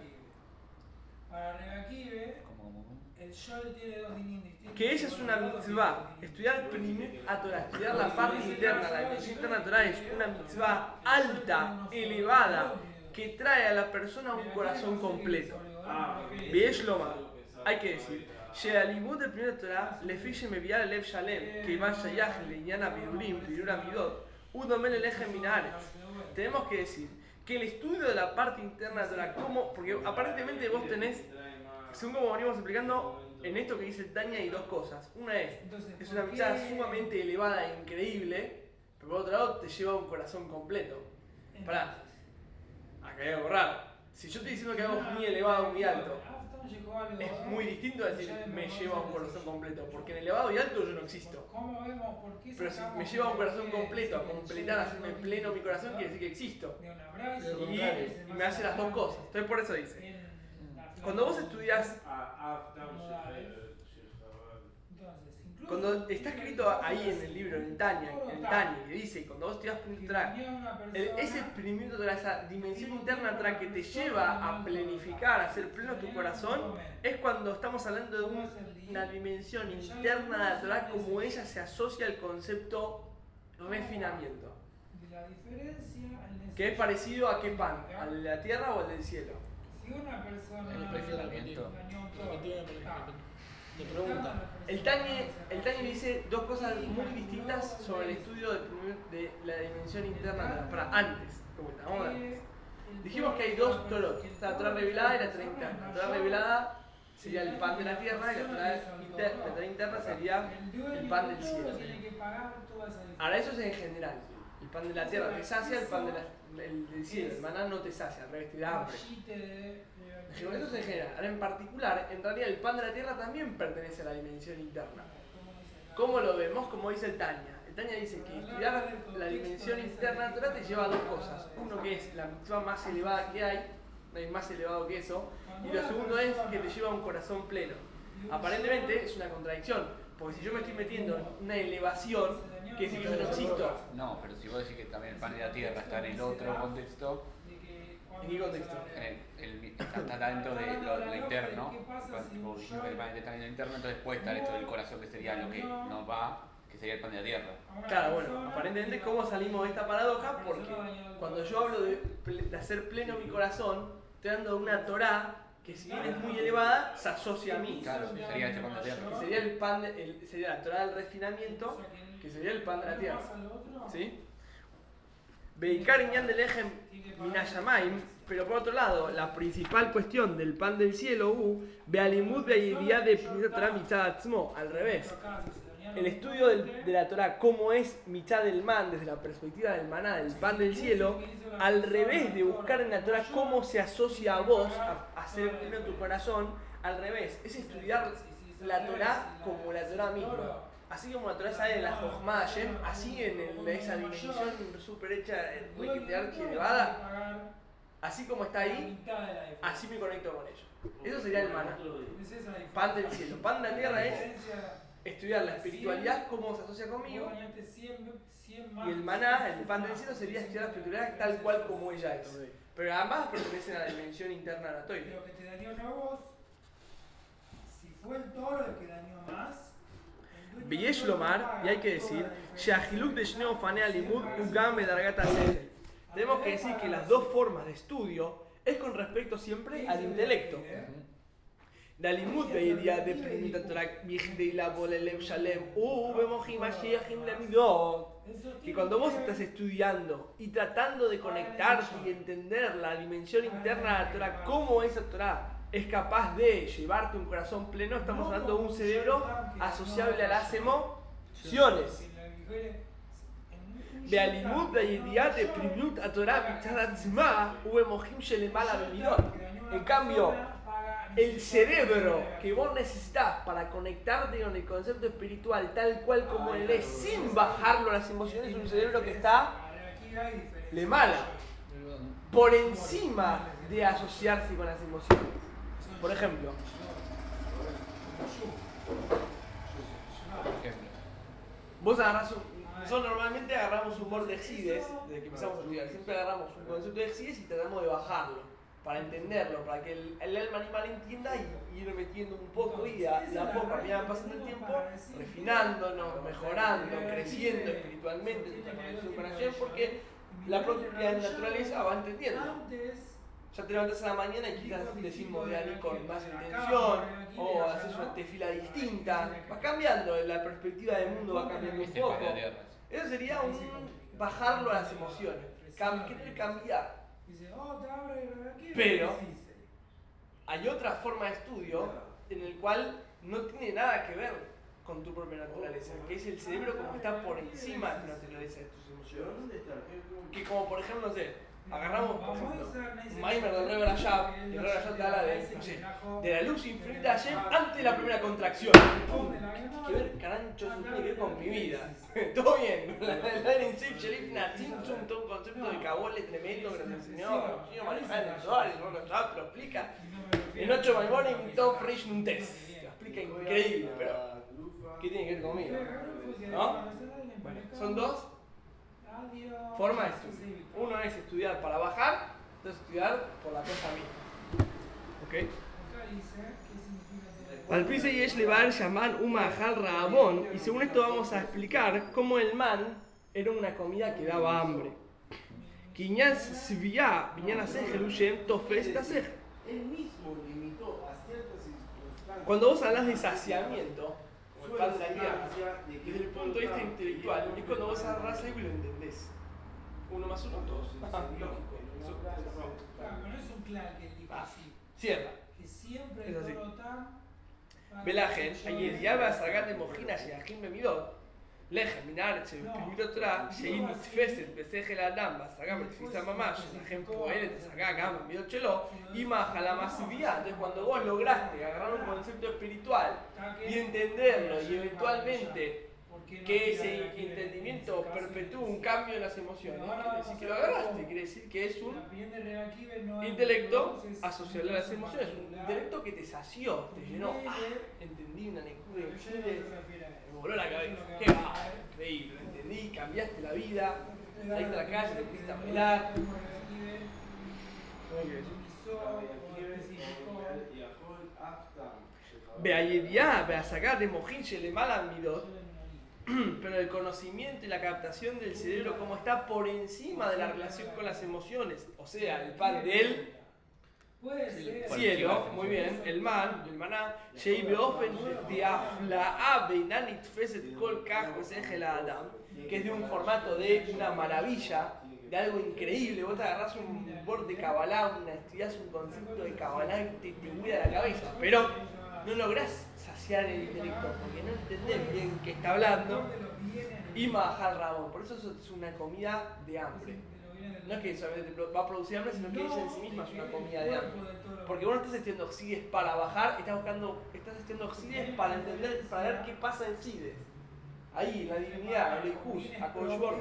Que ella es una mitzvah. Estudiar Primit a Torah, estudiar la parte interna, la dimensión interna de Torah es una mitzvah alta, elevada, que trae a la persona un corazón completo. Veis lo más. Hay que decir. שהלימוד בפנים התורה, לפי שמביאה ללב שלם, כיוון שייך לעניין הבירורים, בירור המידות, הוא דומה ללחם מן הארץ. Tenemos que decir que el estudio de la parte interna de Torah, como, porque aparentemente vos tenés, según como venimos explicando, en esto que dice Tania hay dos cosas. Una es una mitzvah sumamente elevada e increíble, pero por otro lado te lleva a un corazón completo. Pará, acá hay algo raro. Si yo estoy diciendo que algo es muy elevado, muy alto, es muy distinto a decir me lleva a un corazón completo, porque en elevado y alto yo no existo. Pero si me lleva a un corazón completo, a completar, a hacerme pleno mi corazón, quiere decir que existo. Y me hace las dos cosas. Entonces por eso dice, cuando vos estudias, cuando está escrito ahí en el libro, en Tania, que dice, cuando vos estudias ese experimento de esa dimensión interna que te lleva a planificar, a hacer pleno tu corazón, es cuando estamos hablando de una dimensión interna de la Torah, como ella se asocia al concepto refinamiento. Que es parecido a qué pan, al de la tierra o al del cielo. Si una persona El refinamiento. Le pregunta. El Tanya dice dos cosas muy distintas sobre el estudio de la dimensión interna de la Torah. Antes, como estábamos antes. Dijimos que hay dos Torot, la Torah revelada y la Torah interna. La Torah revelada sería el pan de la tierra y la Torah interna sería el pan del cielo. Ahora eso es en general. El pan de la tierra te sacia, el pan del cielo, el maná no te sacia, al revés, te da hambre. Eso es en general. Ahora en particular, en realidad el pan de la tierra también pertenece a la dimensión interna. ¿Cómo lo vemos? Como dice el Tanya. El Tanya dice que estudiar la dimensión interna de la Torah te lleva a dos cosas. Uno que es la mitzvah más elevada que hay, no hay más elevado que eso. Y lo segundo es que te lleva a un corazón pleno. Aparentemente es una contradicción, Porque si yo me estoy metiendo en una elevación, quiere decir que yo no existo. No, pero si vos decís que también el pan de la tierra está en el otro contexto, ¿En qué contexto? está dentro de lo interno, tipo, diciendo que el pan está en lo interno, entonces puede estar esto del corazón que sería lo que no va, que sería el pan de la tierra. Claro, bueno, aparentemente, ¿cómo salimos de esta paradoja? Porque cuando yo hablo de hacer pleno mi corazón, estoy dando una Torá que, si bien es muy elevada, se asocia a mí. Claro, sería este pan de la tierra. Que sería el pan, sería la Torá del refinamiento, que sería el pan de la tierra. ¿Sí? Beikar Inyan del Ejem Minashamaim, pero por otro lado, la principal cuestión del pan del cielo, Bealimut Beayediá de Torah Mitzad Atzmo, al revés. El estudio de la Torah, cómo es Mitzad del Man, desde la perspectiva del maná, del pan del cielo, al revés de buscar en la Torah cómo se asocia a vos, a hacer pleno tu corazón, al revés, es estudiar la Torah como la Torah misma. Así como la Torah sale de la Jochma Hashem, así en esa dimensión super hecha, muy elevada, así como está ahí, así me conecto con ello. Eso sería el maná. Pan del cielo. Pan de la tierra es estudiar la espiritualidad, cómo se asocia conmigo. Y el maná, el pan del cielo, sería estudiar la espiritualidad tal cual como ella es. Pero ambas pertenecen a la dimensión interna de la Torah. Lo que te dañó a vos, si fue el toro el que dañó más. Villesh Lomar, y hay que decir, Shahiluk de Shneo Fanea Limud Ugam Bedargata Sehel. Tenemos que decir que las dos formas de estudio es con respecto siempre al intelecto. Dalimud Beyedia de Primita Torah Bigdei Labol Elem Shalem Bemojim Mashiachim Lemidot. Que cuando vos estás estudiando y tratando de conectarte y entender la dimensión interna de la Torah, cómo esa Torah es capaz de llevarte un corazón pleno, estamos hablando de un cerebro asociable a las emociones. Bealimut Beyedia de Primita Torah Mitzad Atzma Bemojim Shelemala Lemidot. En cambio, el cerebro que vos necesitas para conectarte con el concepto espiritual tal cual como él es, sin bajarlo a las emociones, es un cerebro que está le mala, por encima de asociarse con las emociones. Por ejemplo, vos agarrás nosotros normalmente agarramos un Mordexides, desde que empezamos a estudiar, siempre agarramos un concepto de Exides y tratamos de bajarlo, para entenderlo, para que el alma animal entienda y ir metiendo un poco y de a poco, a medida que va pasando el tiempo, refinándonos, mejorando, creciendo espiritualmente en nuestra conexión con Hashem, porque la propia naturaleza va entendiendo. Ya te levantas a la mañana y quizás decimos de Ani con más intención, o haces una tefila distinta, vas cambiando, la perspectiva del mundo va cambiando un poco. Eso sería un bajarlo a las emociones, querer cambiar. Pero hay otra forma de estudio en el cual no tiene nada que ver con tu propia naturaleza, que es el cerebro como está por encima de tu naturaleza, de tus emociones. Que como por ejemplo, no sé, agarramos por ejemplo un Maimer del Rebbe Rashab, y el Rebbe Rashab te habla de, no sé, de la luz infinita de Hashem antes de la primera contracción. ¡Pum! ¿Qué tiene que ver, carancho? Eso tiene que ver con mi vida. Todo bien. El Sif Shelif Natzimtzum, todo un concepto de cabole tremendo que nos enseñó Mariján en Zohar, el Rebbe Rashab lo explica. En 8 Maimonim, Tov Rish Nuntes. Lo explica increíble, pero ¿qué tiene que ver conmigo? ¿No? Bueno, son dos formas de estudio. Uno es estudiar para bajar, otro es estudiar por la cosa misma. ¿Ok? Al piso y es levar llaman un mahal raabón, y según esto vamos a explicar cómo el man era una comida que daba hambre. Quiñán svia, viñán a ser Jerusalén, tofes tasej. Él mismo limitó a ciertas circunstancias. Cuando vos hablas de saciamiento, o el pan de la tierra, desde el punto de vista intelectual, es cuando vos agarrás algo y lo entendés. 1 más 1, 2. Lógico. Claro, no es un claro que él dijo así. Cierra. Que siempre Es el así. toro está. Belajen, ayer va a sacar de mojina, Sheachim Bemidot, Lejen, Minar, Shepimidot Torah, Shein Mitfeset, Besejel Adam, va a sacar Betfisa Mamash, Sheachem Poelet, sacar Gama, Bemidot Chelo, y Majalamasividad. Entonces, cuando vos lograste agarrar un concepto espiritual y entenderlo, y eventualmente que ese entendimiento perpetúa un cambio en las emociones, quiere decir que lo agarraste, quiere decir que es un intelecto asociado a las emociones, un intelecto que te sació, te llenó. Entendí una lectura increíble, me voló la cabeza. Qué va, increíble, lo entendí, cambiaste la vida, saliste a la calle, te fuiste a bailar. Be'ayediá, be'asagar de mojin shelemala midot, pero el conocimiento y la captación del cerebro como está por encima de la relación con las emociones, o sea, el pan del cielo, muy bien, el maná, shei beofen diafla'a beinanit feset kol kaj besejel adam, que es de un formato de una maravilla, de algo increíble. Vos te agarrás un borde de Kabbalah, estudiás un concepto de Kabbalah y te huida la cabeza, pero no lográs saciar el intelecto porque no entendés bien qué está hablando. Y Mahal Rabón, por eso es una comida de hambre. No es que solamente va a producir hambre, sino que ella en sí misma es una comida de hambre. Porque vos no estás estudiando Oxides para bajar, estás estudiando Oxides para entender, para ver qué pasa en Sides. Ahí, la divinidad, el Ijus, Akoshbor.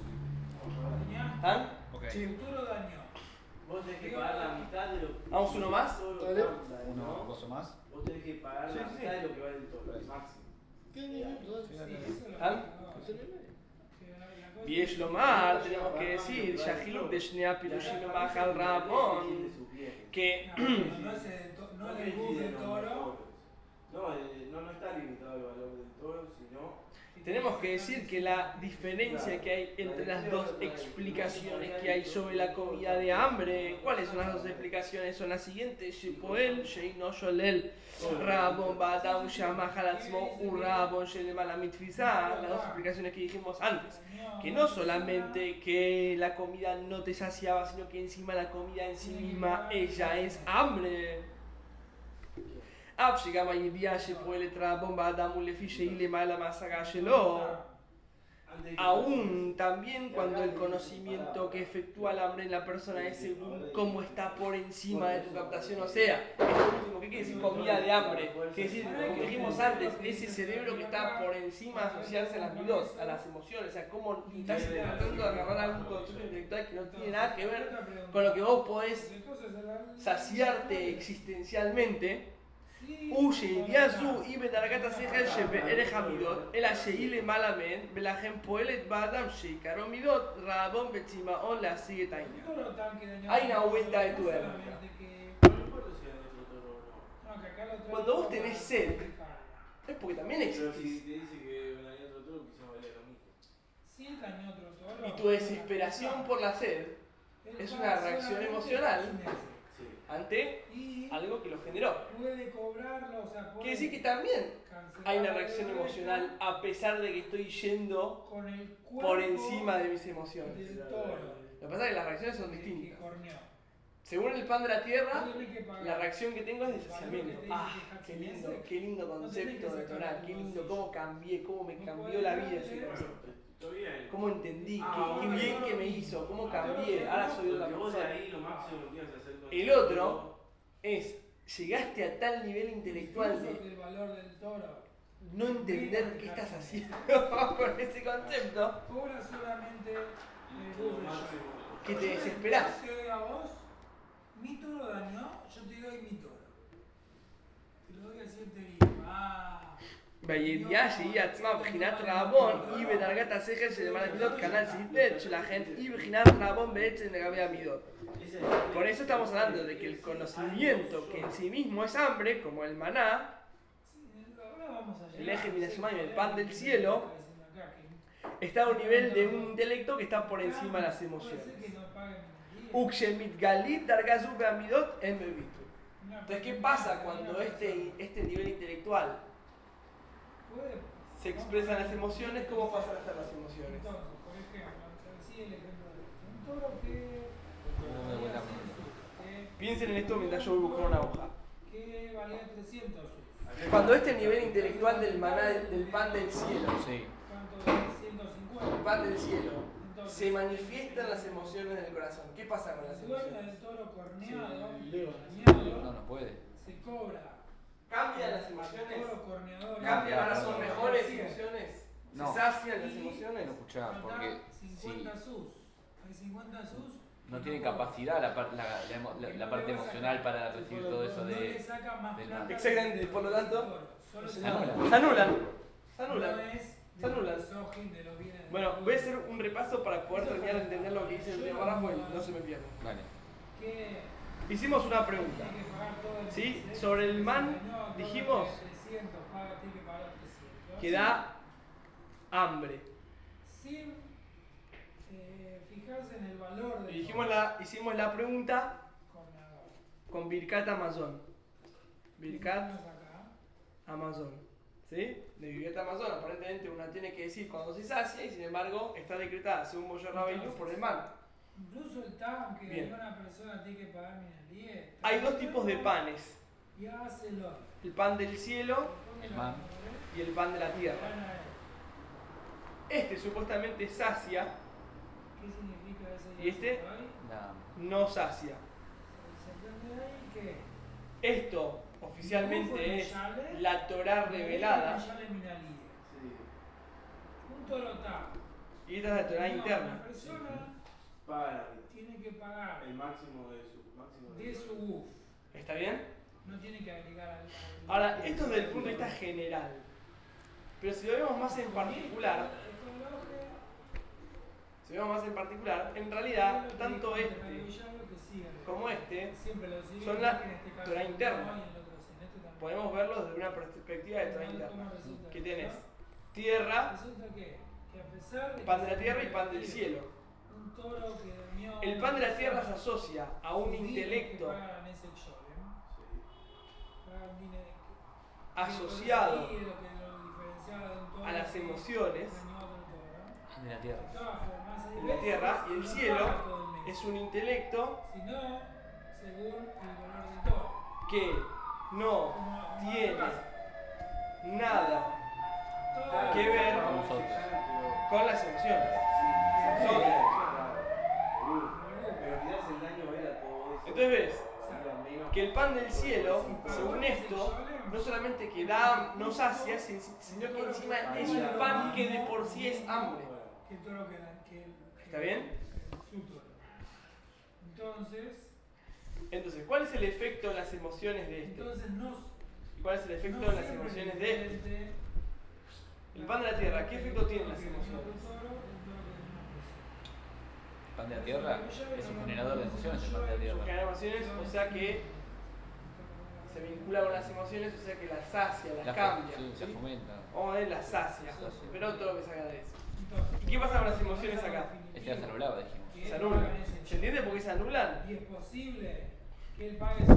¿Ah? Okay. Sí. Vos tenés que pagar la mitad de lo que... ¿Vamos uno más? Uno, dos o más. Vos tenés que pagar la mitad de lo que vale el toro, el máximo. ¿Ah? Viesh Lomar, tenemos que decir, Shahiluk de Shnea Pirushino Mahal Ramón, que No le gusta el toro. No está limitado el valor del toro, sino... tenemos que decir que la diferencia que hay entre las dos explicaciones que hay sobre la comida de hambre, ¿cuáles son las dos explicaciones? Son las siguientes: Shepoel, Sheino Sholel, Rabon Badam Shama Halatzmo, Urabon Shelemala Mitfisa. Las dos explicaciones que dijimos antes, que no solamente que la comida no te saciaba, sino que encima la comida en sí misma, ella es hambre. Aún también cuando el conocimiento que efectúa el hambre en la persona es según cómo está por encima de tu captación, o sea, esto último, ¿qué quiere decir comida de hambre? Quiere decir, como dijimos antes, ese cerebro que está por encima de asociarse a las midot, a las emociones, o sea, cómo estás tratando de agarrar algún concepto intelectual que no tiene nada que ver con lo que vos podés saciarte existencialmente. Usheidiazu y bedargata sejel shebe'erech hamidot el asheile malamen belahem poelet ba'adam sheikaro midot rabon betzimaon lasiget aina. Hay una vuelta de tuerca. Cuando vos tenés sed, es porque también Pero si existís. te dice que dañó otro toro, quizás valía lo mismo. Y tu desesperación por la sed es una reacción emocional ante algo que lo generó. Puede cobrarlo, o sea, Quiere decir que también hay una reacción emocional a pesar de que estoy yendo con el por encima de mis emociones. del toro. Lo que pasa es que las reacciones son Que distintas. corneó. Según el pan de la tierra, No tenés que pagar. la reacción que tengo es de El valor saciamiento. que Ah, te qué dice lindo concepto de Torah, qué lindo, cómo cambié, cómo me cambió la vida ese concepto. Está bien. Cómo entendí, Ah, qué bien que me hizo, cómo cambié, ahora soy otra Porque vos de persona. ahí lo máximo que ibas a hacer con El otro es, llegaste a tal nivel intelectual Incluso de que el valor del toro no entender qué estás haciendo con ese concepto, cobra solamente lo máximo. que te desesperás. Yo te doy a vos, mi toro dañó, yo te doy mi toro. Te lo doy a 7 días. בידיעה שהיא עצמה בחינת רעבון, היא בדרגת השכל שלמעלה מידות, כנ"ל סעיף ב' שלכן היא בחינת רעבון בעצם לגבי המידות. Por eso estamos hablando de que el conocimiento que en sí mismo es hambre, como el maná, el eje Minashmayim, el pan del cielo, está a un nivel de un intelecto que está por encima de las emociones. Ukshemit galit dargazu beamidot en bebitu. Entonces, ¿qué pasa cuando este nivel intelectual se expresan las emociones? ¿Cómo pasan a ser las emociones? Entonces, por ejemplo, así el ejemplo de esto. Un toro que Piensen en esto mientras yo voy a buscar una hoja. que valía 300 Cuando este nivel intelectual del maná, del pan del cielo, Sí. ¿cuánto de 150? el pan del cielo, Entonces, se manifiestan las emociones del corazón. ¿Qué pasa con las el dueño emociones? del toro corneado, Leo. No, no puede. se cobra. ¿Cambian las El emociones? toro corneador. ¿Cambian? ¿Ahora son mejores emociones? No. ¿Se sacian las emociones? No escuchá, porque 50 si sus. Hay 50 sus. no tiene capacidad la parte emocional para recibir todo eso No le de... saca más del plata mar. Exactamente, por lo tanto, solo se anulan. Se anulan. Se No anulan. es Se anulan. de Sojin, de los bienes del Bueno, pueblo. voy a hacer un repaso para poder terminar de entender lo que dice el primer párrafo y no se me pierda. Vale. Que Hicimos una pregunta. tiene que pagar todo el ¿Sí? mes, Sobre el man no, todo dijimos 300, tiene que pagar 300. que da hambre. Sin fijarse en el valor del Y hicimos la pregunta con nada. con Birkat Amazon. Birkat Tenemos acá. Amazon. ¿Sí? De Birkat Amazon, aparentemente una tiene que decir cuando se sacia y sin embargo está decretada según Moshe Rabbeinu por el man. Incluso el TAM que Bien. una persona tiene que pagar minalía. Hay dos tipos de panes. Y hácelo. El pan del cielo El man. y el pan de la tierra. Este supuestamente sacia ¿Qué significa ese? ¿Y este? Nada. no sacia. ¿Se entiende ahí que? Esto oficialmente es la Torá revelada Un torotá. y esta es la Torá interna. La persona Paga la vida. tiene que pagar El máximo de su. de su buf. ¿Está bien? No tiene que agregar al. Ahora, esto es desde el punto de vista general. Pero si lo vemos más en particular, en realidad, tanto este como este son la Torá interna. Podemos verlo desde una perspectiva de Torá interna. Que tenés tierra, Resulta que a pesar de pan de que la tierra y pan del cielo. un toro que durmió, El pan de la tierra se asocia a un intelecto asociado a las emociones De la tierra. en la tierra y el cielo es un intelecto sino según el valor del toro. que no tiene nada que ver Con nosotros. con las emociones. Son- Pero quizás el daño era todo eso. Entonces ves Era menos que el pan del cielo, según esto, no solamente que no sacia, sino que encima es un pan que de por sí es hambre. Que el toro ¿Está bien? Su toro. Entonces, ¿cuál es el efecto de las emociones de este? Entonces no. ¿Y cuál es el efecto de las emociones de este? El pan de la tierra, ¿qué efecto tienen las emociones? El pan de la tierra es un generador de emociones, el pan de la tierra. Genera emociones, o sea que se vincula con las emociones, o sea que las sacia, las cambia. Sí, se ¿sí? fomenta. Vamos a ver las sacia, Sacia. pero todo lo que salga de eso. ¿Y qué pasa con las emociones acá? Este ya se anulaba, dijimos. Se anulan. ¿Se entiende por qué se anulan? Y es posible que él pague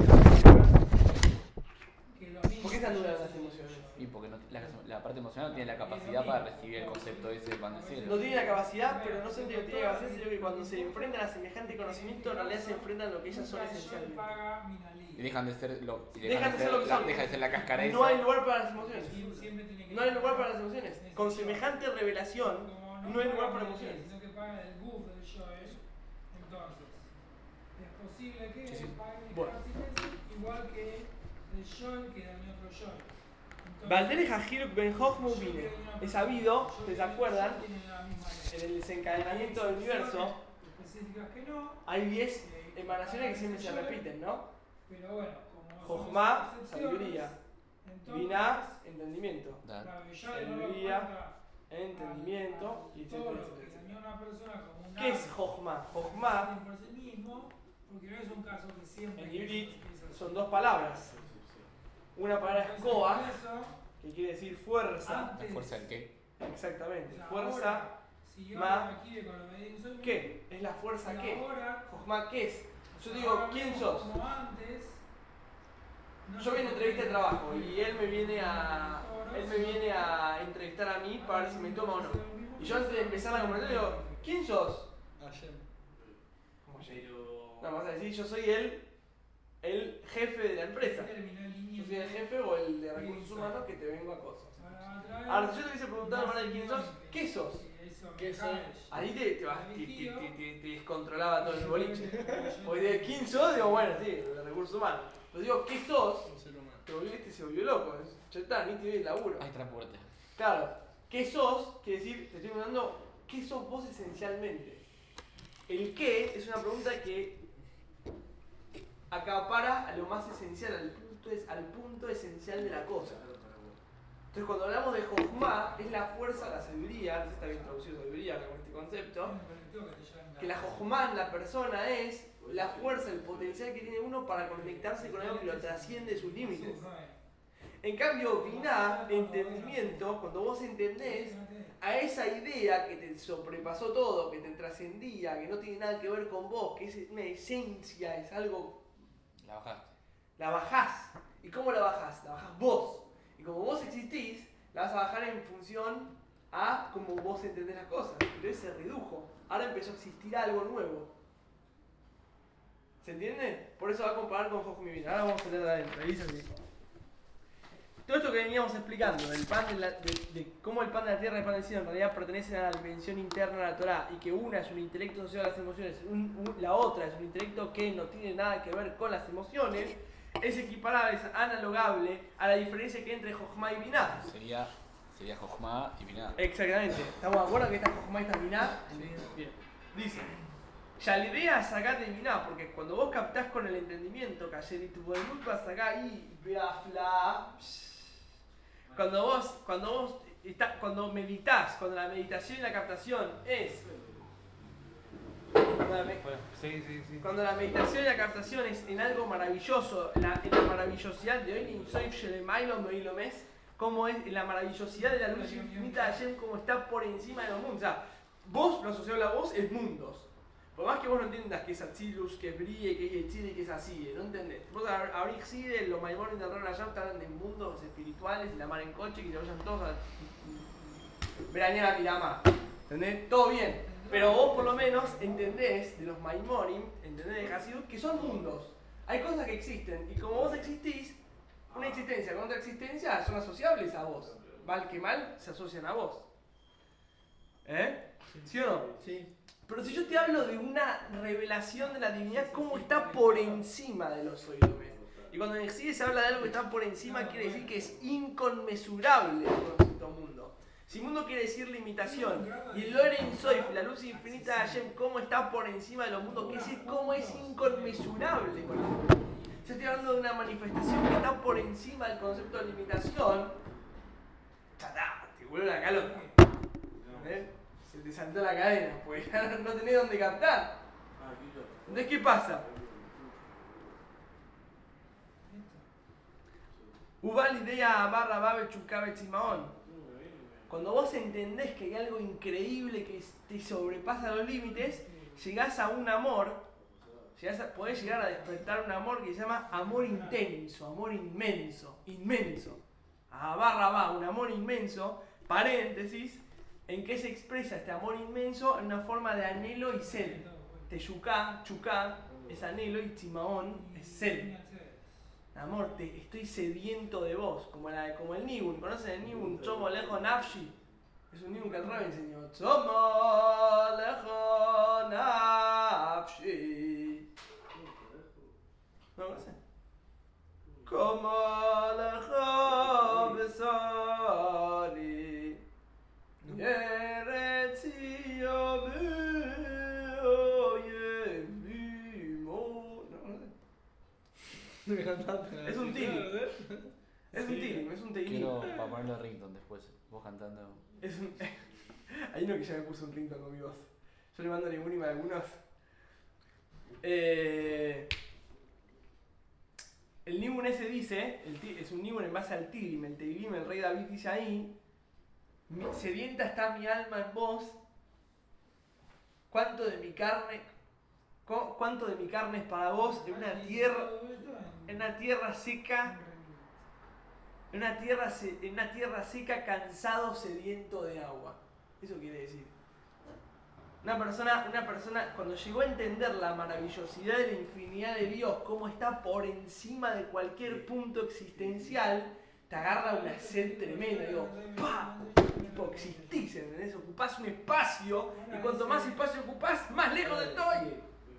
que lo mismo. ¿Por qué se anulan las emociones? Y porque la parte emocional no tiene la capacidad para recibir el concepto ese del pan del No cielo. tiene la capacidad, pero no solamente no tiene capacidad, sino que cuando se enfrentan a semejante conocimiento, en realidad se enfrentan a lo que ellas son esencialmente. Y dejan de ser lo que son. deja de ser la cáscara esa. No hay lugar para las emociones. No No hay lugar para las emociones. Con semejante revelación, no hay lugar para emociones. Sino que paga el buf del Joel. Entonces, es posible que Sí, sí. pague Bueno. igual que el Joel que dañó otro Joel. Valdere Hajiruk Ben Hochmu Vine. Es sabido, ¿ustedes se acuerdan? En el desencadenamiento del universo Específicas que no. hay 10 emanaciones que siempre se repiten, ¿no? Pero bueno, como Jochma, son excepciones, sabiduría. entonces, Binah, entendimiento. Da. claro, ya no lo Sabiduría, cuenta entendimiento y todo etcétera, lo que etcétera. dañó a una persona como un ¿Qué es árbol, Jochma? Jochma por sí mismo, porque no es un caso que siempre en Ibrit es así. son dos palabras. Una palabra es Entonces, Koach, por eso, que quiere decir fuerza. ¿La fuerza del qué? Exactamente. o sea, Fuerza. ahora, si yo ma- hablo aquí de con lo que soy ¿Qué? ¿Es la fuerza y qué? ahora, Jochma, ¿qué es? Yo ahora digo, ¿quién vemos sos? como antes, no Yo sé voy a una por entrevista de qué trabajo y él me viene a entrevistar a mí para ver si me toma o no. Y yo antes de empezar la conversación digo, ¿quién sos? ¿Cómo yo? No, vas a decir, yo soy el jefe de la empresa. Yo soy el jefe o el de recursos humanos que te vengo a cosas. Ahora, si yo te hubiese preguntado hermano de quién sos, ¿qué sos? ¿Qué soy? Ahí te descontrolaba todo el boliche. Porque de quién sos, digo, bueno, sí, de recursos humanos. Pero digo, ¿qué sos? Un ser humano. Te volvió, se volvió loco. Ya está, ni te doy el laburo. Ahí está la puerta. Claro, ¿Qué sos? Quiere decir, te estoy preguntando, ¿qué sos vos esencialmente? El qué es una pregunta que acapara a lo más esencial, al punto esencial de la cosa. Entonces cuando hablamos de Jochma, es la fuerza, la sabiduría, no sé si está bien traducido sabiduría con este concepto, que la Jochma en la persona es la fuerza, el potencial que tiene uno para conectarse con algo que lo trasciende sus límites. En cambio, Binah, entendimiento, cuando vos entendés a esa idea que te sobrepasó todo, que te trascendía, que no tiene nada que ver con vos, que es una esencia, es algo... La bajaste. La bajás. ¿Y cómo la bajás? La bajás vos. Y como vos existís, la vas a bajar en función a cómo vos entendés las cosas. Entonces se redujo. Ahora empezó a existir algo nuevo. ¿Se entiende? Por eso va a comparar con Jochma y Binah. Ahora vamos a leer adentro. Dice así. Todo esto que veníamos explicando, del pan de cómo el pan de la tierra y el pan del cielo en realidad pertenecen a la dimensión interna de la Torá, y que una es un intelecto asociado a las emociones, la otra es un intelecto que no tiene nada que ver con las emociones, es equiparable, es analogable a la diferencia que hay entre Jochma y Binah. Sería Jochma y Binah. Exactamente. ¿Estamos de acuerdo que esta Jochma y esta Binah? Sí. Bien. Dice, ya la idea sacate de Binah, porque cuando vos captás con el entendimiento, vas acá y beafla. Cuando meditas, cuando la meditación y la captación es... Cuando la meditación y la captación es en algo maravilloso, en la maravillosidad de hoy, como es en la maravillosidad de la luz infinita de Hashem, como está por encima de los mundos. O sea, vos, lo asociado a la voz, es mundos. Por más que vos no entiendas que es Atzilus, que es Brie, que es Yetzirah y que es así, no entendés. Vos abrís Sidel, los Maimonim del Rana Yam te hablan de mundos espirituales, y la mar en coche, que se vayan todos a veranear a Piramá. ¿Entendés? Todo bien. Pero vos por lo menos entendés de los Maimonim, entendés de Hasidut, que son mundos. Hay cosas que existen, y como vos existís, una existencia con otra existencia son asociables a vos. Mal que mal, se asocian a vos. ¿Sí o no? Sí. Pero si yo te hablo de una revelación de la divinidad, ¿cómo está por encima de los oídomes? Y cuando en Exide se habla de algo que está por encima, quiere decir que es inconmensurable el concepto mundo. Si mundo quiere decir limitación, y el Loren Soif, la luz infinita de Hashem, ¿cómo está por encima de los mundos? Quiere decir cómo es inconmensurable. Yo estoy hablando de una manifestación que está por encima del concepto de limitación. ¡Chatá! Te vuelve la calota. Se te saltó la cadena, pues ya no tenés dónde captar. Entonces, ¿qué pasa? Ubal idea barra babe chucabe tzimaón. Cuando vos entendés que hay algo increíble que te sobrepasa los límites, llegás a un amor, podés llegar a despertar un amor que se llama amor intenso, amor inmenso, inmenso. A barra va, un amor inmenso, paréntesis, en que se expresa este amor inmenso en una forma de anhelo y cel. Teyuká, chuká, es anhelo, y tzimaón es cel. Amor, estoy sediento de vos, como el Nibun. ¿Conocen el Nibun? Chomo lejo nafshi. Es un Nibun que el Rabbi enseñó. Chomo lejo nafshi. ¿No lo conocen? Como lejo besari. Es un tilim. Es un tilim, es un tilim. Quiero para ponerlo ringtone después, vos cantando. Hay uno que ya me puso un ringtone con mi voz. Yo le mando a ningún a algunos. El Nibun ese dice, es un Nibun en base al tilim. El tilim, el rey David dice ahí: sedienta está mi alma en vos. ¿Cuánto de mi carne es para vos en una tierra seca? En una tierra seca, cansado, sediento de agua. Eso quiere decir. Una persona cuando llegó a entender la maravillosidad de la infinidad de Dios, cómo está por encima de cualquier punto existencial, te agarra una sed tremenda. Digo, ¡pah! Tipo, existís, ¿entendés? Ocupás un espacio, y cuanto más espacio ocupás, más lejos estoy.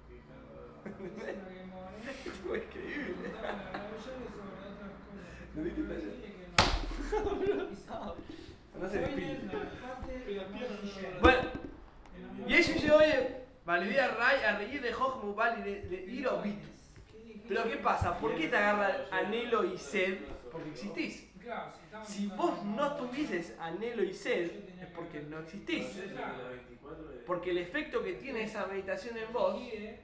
Esto es increíble. ¿Lo viste playa? no se despide. Bueno, y ellos hoy validé a reír de Jochmu, vale, de ir o bit. Pero ¿qué pasa? ¿Por qué te agarra anhelo y sed? Porque existís. Si vos no tuvieses anhelo y sed, es porque no existís. Porque el efecto que tiene esa meditación en vos.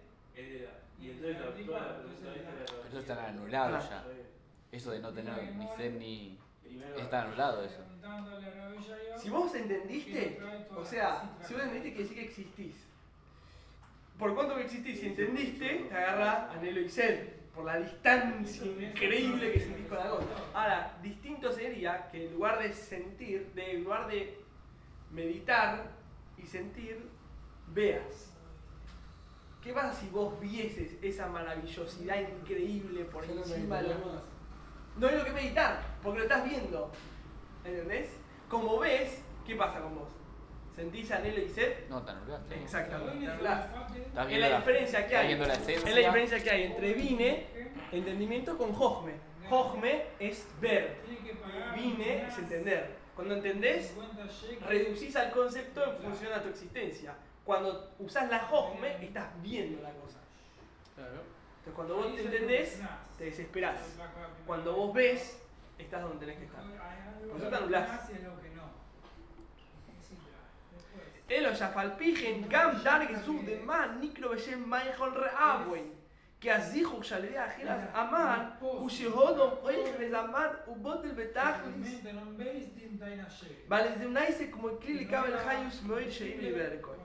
Pero eso está anulado ya. Eso de no tener ni sed ni. Está anulado eso. Si vos entendiste, o sea, si vos entendiste, quiere decir que existís. Por cuánto que existís, si entendiste, te agarra anhelo y sed. Por la distancia increíble que sentís con la cosa. Ahora, distinto sería que en lugar de sentir, en lugar de meditar y sentir, veas. ¿Qué pasa si vos vieses esa maravillosidad increíble por encima de los demás? No es lo que meditar, porque lo estás viendo. ¿Entendés? Como ves, ¿qué pasa con vos? ¿Sentís anhelo y sed? No, te anulaste. Exactamente, te anulás. Estás Es viendo la diferencia que hay. viendo la esencia. Es la diferencia que hay entre vine, entendimiento, con Jochme. Jochme es ver. Vine es entender. Cuando entendés, reducís al concepto en función a tu existencia. Cuando usás la Jochme, estás viendo la cosa. Entonces cuando vos te entendés, te desesperás. Cuando vos ves, estás donde tenés que estar. Por eso te anulás. אלו שאף על פי כן גם דרגה זו דמן נקרא בשם מייכל רעבוי כי הזיכוך שעל ידי אכילת המן הוא שהודו אוכל לזמן ובוטל בתכליס ועל זה נייסה כמו כלי לקבל חיוס מאוד שאין ליברקוי.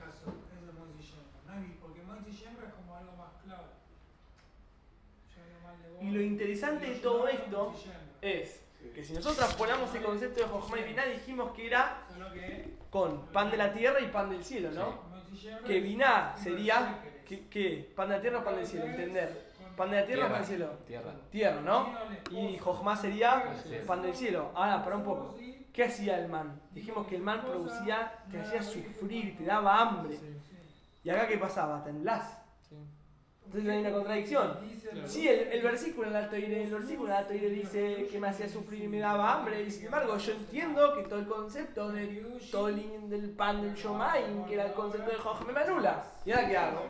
Y lo interesante de todo esto es que si nosotros ponemos el concepto de Jochma y Binah, dijimos que era con pan de la tierra y pan del cielo, ¿no? Que Binah sería ¿qué? Pan de la tierra o pan del cielo, entender. Pan de la tierra o pan del cielo. Tierra, ¿no? Y Jochma sería pan del cielo. Ahora, para un poco. ¿Qué hacía el man? Dijimos que el man producía, te hacía sufrir, te daba hambre. ¿Y acá qué pasaba? Te anulás. Entonces hay una contradicción. Sí, el versículo en el Alto Ire dice que me hacía sufrir y me daba hambre. Y sin embargo, yo entiendo que todo el concepto del pan del Shomaim, que era el concepto de Jochme, me anula. ¿Y ahora qué hago?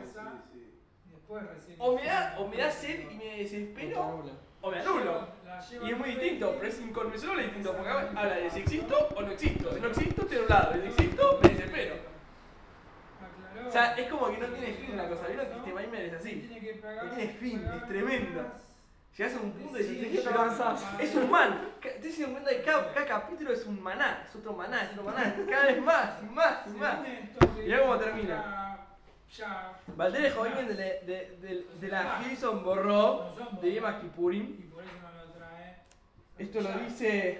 O me da sed y me desespero, o me anulo. Y es muy distinto, pero es inconmensurable distinto. Porque habla de si existo o no existo. Si no existo, estoy anulado. Si existo, me desespero. O sea, es como que no tiene fin una cosa. ¿Vieron que este Maimer es así? No tiene fin, es tremendo. Llegás a un punto y decís, es un man. Te das cuenta que cada capítulo es un maná, es otro maná, cada vez más y más y más. Mirá cómo termina. Valdere Joven de la Gilson borró de Yom Kippurim. Esto lo dice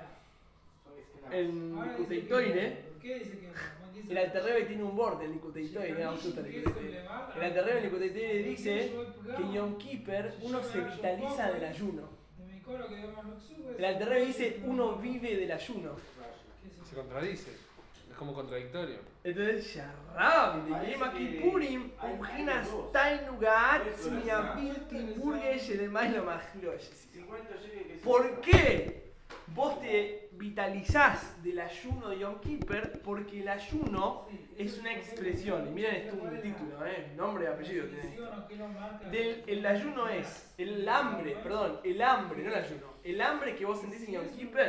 en Likutei Toire. El Alter Rebbe tiene un borde en Likutei Toire, el Alter Rebbe en Likutei Toire dice que en Yom Kippur uno se vitaliza del ayuno. El Alter Rebbe dice uno vive del ayuno. Se contradice, es como contradictorio. Entonces, Sharab, de Yom Kippurim, Ujinas Tainuga Atzmi Abilti Burgesh Edemai lo Maglosh. ¿Por qué vos te vitalizás del ayuno de Yom Kippur? Porque el ayuno es una expresión, y miren esto un título, nombre y apellido tiene esto. El ayuno es el hambre, no el ayuno. El hambre que vos sentís en Yom Kippur,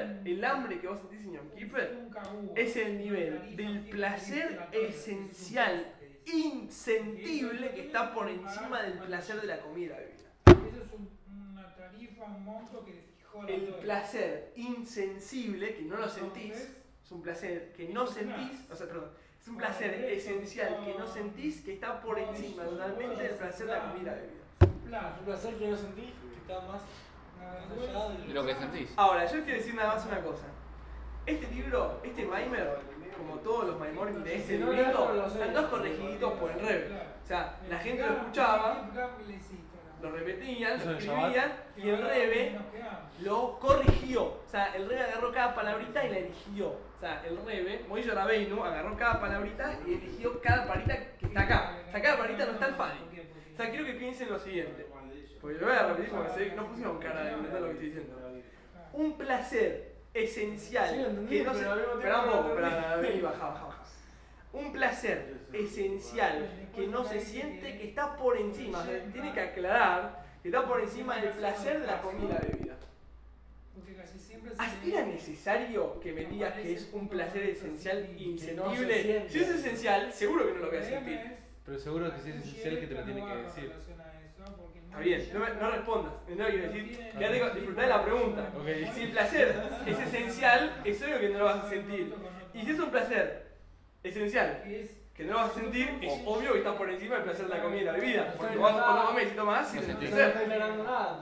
es el nivel del placer esencial, insentible, que está por encima del placer de la comida. El placer insensible, que no lo sentís, es un placer que no sentís, es un placer esencial que no sentís, que está por encima totalmente del placer de la comida de vida. Un placer que no sentís, que está más allá de lo que sentís. Ahora, yo quiero decir nada más una cosa. Este libro, este Maimer, como todos los Maimorim de este librito, están todos corregiditos por el Rebbe. O sea, la gente lo escuchaba, lo repetían, lo escribían, y el Rebbe lo corrigió. O sea, el Rebbe agarró cada palabrita y la eligió. O sea, el Rebbe, Moishe Rabbeinu, agarró cada palabrita y eligió cada palabrita que está acá. O sea, cada palabrita no está al Fadi. O sea, quiero que piensen lo siguiente. Porque lo voy a repetir porque se ve que no pusimos cara de entender lo que estoy diciendo. Un placer esencial Sí, entendí, que no se... pero al mismo tiempo Espera un no poco, entendí. espera, vení, baja. Un placer esencial que no se siente, que está por encima, o sea, tiene que aclarar que está por encima del placer de la comida y la bebida. Porque casi siempre ¿Era necesario que me digas que es un placer esencial Que no se insentible? siente. Si es esencial, seguro que no lo voy a sentir. Pero seguro que si es esencial que te lo tiene que decir. Está bien, no respondas. No quiero decir, quédate con disfrutar de la pregunta. Ok. Si el placer es esencial, es obvio que no lo vas a sentir. Y si es un placer esencial que no lo vas a sentir, es obvio que está por encima del placer de la comida y la bebida. Porque cuando comes y tomas, No sientes sentís. No placer. estoy aclarando nada,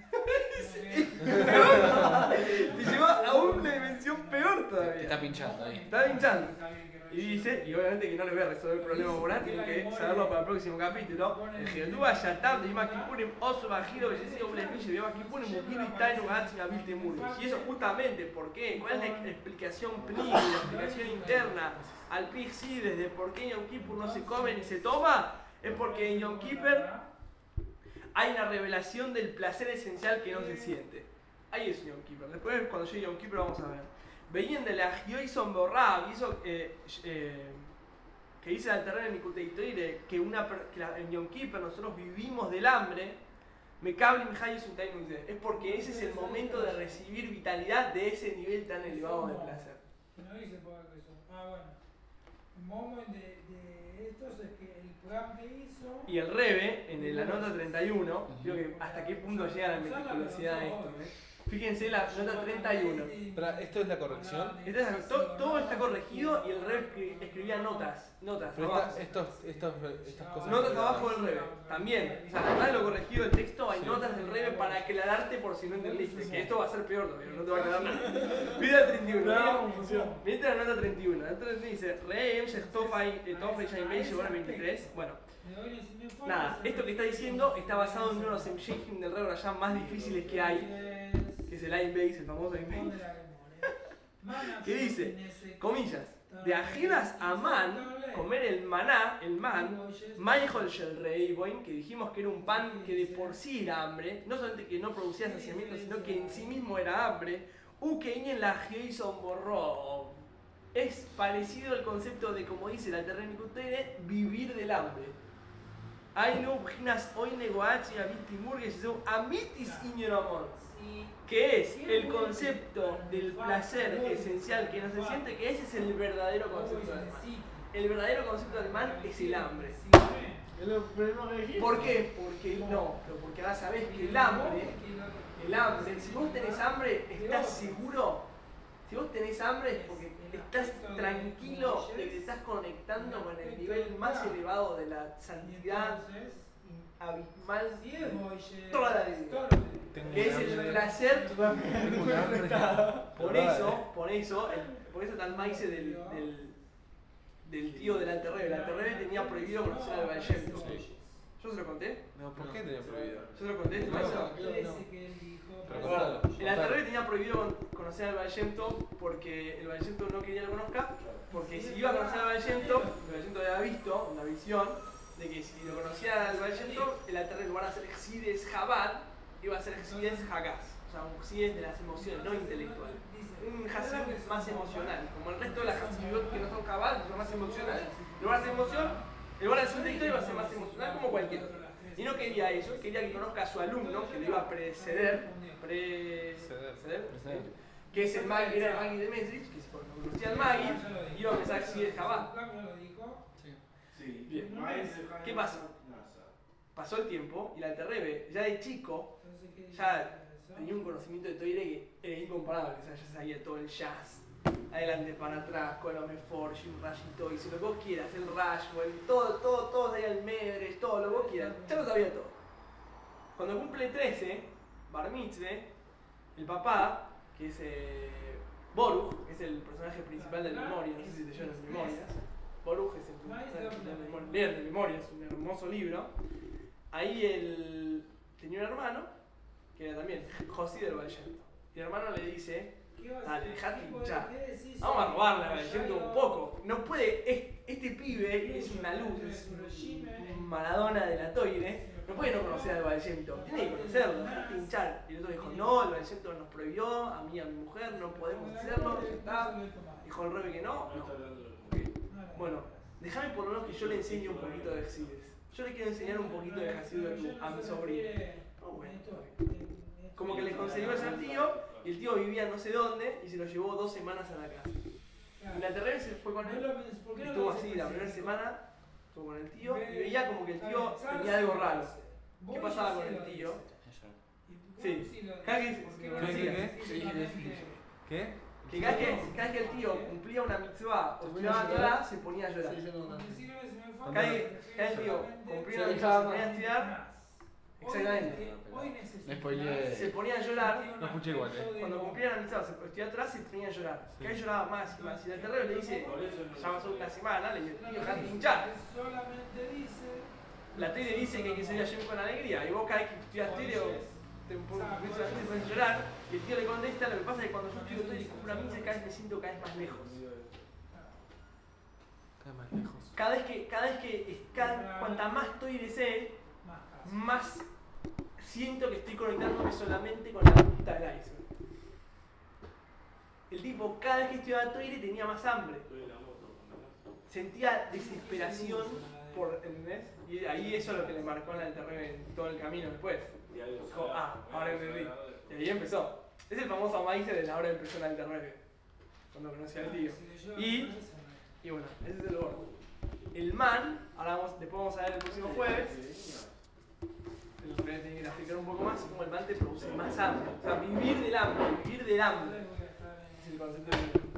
entonces. Te lleva a una dimensión peor Te todavía. está pinchando ahí. Está hinchando. Y dice, y obviamente que no les voy a resolver el problema moral, tienen que saberlo para el próximo capítulo. El Geodúa Yatab de Yom Kippurim, Oso Bajido, que se sigue un lefiche de Yom Kippurim, Mukiru y Tainu Gatsi Nabil Temur. Y eso justamente, ¿por qué? ¿Cuál es la explicación plena, la explicación interna al Pixi desde por qué en Yom Kippur no se come ni se toma? Es porque en Yom Kippur hay una revelación del placer esencial que no se siente. Ahí es Yom Kippur. Después, cuando llegue Yom Kippur, vamos a ver. Veían de la Gioison Borrab, y eso que dice el terreno en Nicuteitoire, que en Yom Kippur nosotros vivimos del hambre, es porque ese es el momento de recibir vitalidad de ese nivel tan elevado de placer. No dice por eso. Bueno. El momento de estos es que el plan que hizo. Y el Rebe, en la nota 31, creo que hasta qué punto llega la meticulosidad de esto. Fíjense la nota 31. Espera, ¿esto es la corrección? Todo está corregido y el Rebe escribía notas. Pero abajo. estas cosas. Notas abajo del Rebe. También. O sea, además de lo corregido del texto, hay Sí. notas del Rebe para aclararte por si no entendiste. Que esto va a ser peor todavía, no te va a quedar nada. Mira la 31. No, confusión. Mira la nota 31. Entonces dice, Re Tofai Shainbei llegó al 23. Bueno. Nada, esto que está diciendo está basado en uno de los Emsheikim del Rebe Rayán más difíciles que hay, que es el Ain Beis, el famoso Ain Beis. ¿Qué dice? Comillas. De ajenas a man, comer el maná, el man, Maihol Shel Reiboin, que dijimos que era un pan que de por sí era hambre, no solamente que no producía saciamiento, sino que en sí mismo era hambre, Ukeinen la Gioison Borro. Es parecido al concepto de, como dice la Terren Nicuteitoire, vivir del hambre. Ainu Bjinas Oine Goachi Abitimur Geseu Amitis Iñeramon. Que es el concepto del placer esencial que no se siente, que ese es el verdadero concepto del man. El verdadero concepto del man es el hambre. Es lo primero que dijiste. ¿Por qué? Porque ahora sabés que el hambre, si vos tenés hambre, estás seguro. Si vos tenés hambre es porque estás tranquilo de que te estás conectando con el nivel más elevado de la santidad abismal de toda la vida. Que es el placer. Por eso está el maíz del tío del Alterrebe. El Alterrebe tenía prohibido conocer al Baal Shem Tov. ¿Yo se lo conté? No, ¿por qué tenía prohibido? ¿Yo se lo conté? ¿Este maíz? Pero contalo. El Alterrebe tenía prohibido conocer al Baal Shem Tov porque el Baal Shem Tov no quería que lo conozca. Porque si iba a conocer al Baal Shem Tov, el Baal Shem Tov había visto una visión de que si lo conocía al Baal Shem Tov, el Alterrebe en lugar de hacer Xydes Chabad, iba a hacer Xydes Hagas. O sea, un Xydes de las emociones, no intelectual. Un Hasid más emocional. Como el resto de las Hasidot que no son Chabad, son más emocionales. En lugar de hacer emoción, en lugar de ser intelectual iba a ser más emocional como cualquier otro. Y no quería eso, quería que conozca a su alumno, que le iba a preceder, que es el Magui, era el Magui de Mesrich, que si conocía al Magui, iba a empezar Xydes Chabad. Bien. ¿Qué pasó? Pasó el tiempo y el Alterrebe, ya de chico, ya tenía un conocimiento de Toire que era incomparable. O sea, ya sabía todo el jazz, adelante para atrás, con el Meforge, un rayito, y si lo que vos quieras, el Rashwell, todo sabía el Medres, todo lo que vos quieras, ya lo sabía todo. Cuando cumple 13, Bar Mitzvah, el papá, que es Boruch, que es el personaje principal de la memoria, no sé si te llevan las memorias. Boruch es el leer de memoria, es un hermoso libro. Ahí él tenía un hermano, que era también Josi del Baal Shem Tov. Y el hermano le dice, dale, dejate hinchar, vamos a robarle al Baal Shem Tov un poco. No puede, este pibe es una luz, es un Maradona de la Toire, no puede no conocer al Baal Yem Tov. Tiene que conocerlo, dejate hinchar. Y el otro dijo, no, el Baal Yem Tov nos prohibió, a mí y a mi mujer, no podemos hacerlo, ya está. Dijo el Rebbe que no. Okay. Bueno, déjame por lo menos que yo le enseñe un poquito de Excides. Yo le quiero enseñar un poquito de Hasidut a mi sobrino. Oh, bueno, como que le consiguió eso al tío, y el tío vivía no sé dónde, y se lo llevó 2 semanas a la casa. Y la Terrebe se fue con él, estuvo así la primera semana, estuvo con el tío, y veía como que el tío tenía algo raro. ¿Qué pasaba con el tío? Sí, cada vez ¿Qué? que cada vez que el tío cumplía una mitzvah o estudiaba Torah, se ponía a llorar. Cada vez que el tío cumplía una mitzvah, se ponía a estudiar. Exactamente. Se ponía a llorar. No escuché igual, Cuando cumplía la mitzvah, se estudiaba atrás, se ponía a llorar. Que ahí lloraba más y más. Y el terreno le dice, ya pasó una semana, le dice, tío, dejate hinchar. La tele dice que hay que salir ayer con alegría. Y vos cada vez que estudias tele te pones a llorar. Y el tío le contesta, lo que pasa es que cuando yo estudio tele y cumplo una mitzvah, cada vez me siento cada vez más lejos. Cada vez que cuanta más Toire sé, más siento que estoy conectándome solamente con la punta del iceberg. El tipo, cada vez que estudiaba Toire tenía más hambre. Sentía desesperación por, ¿entendés? Y ahí eso es lo que le marcó en el terreno en todo el camino después. Dijo, ahora entendí. Y ahí empezó. Es el famoso maíz de la hora empezó en el terreno. Cuando conocí al tío. Y bueno, ese es el gordo. El man, ahora después vamos a ver el próximo jueves. El que tiene que graficar un poco más, como el man te produce más hambre. O sea, vivir del hambre. Es el concepto de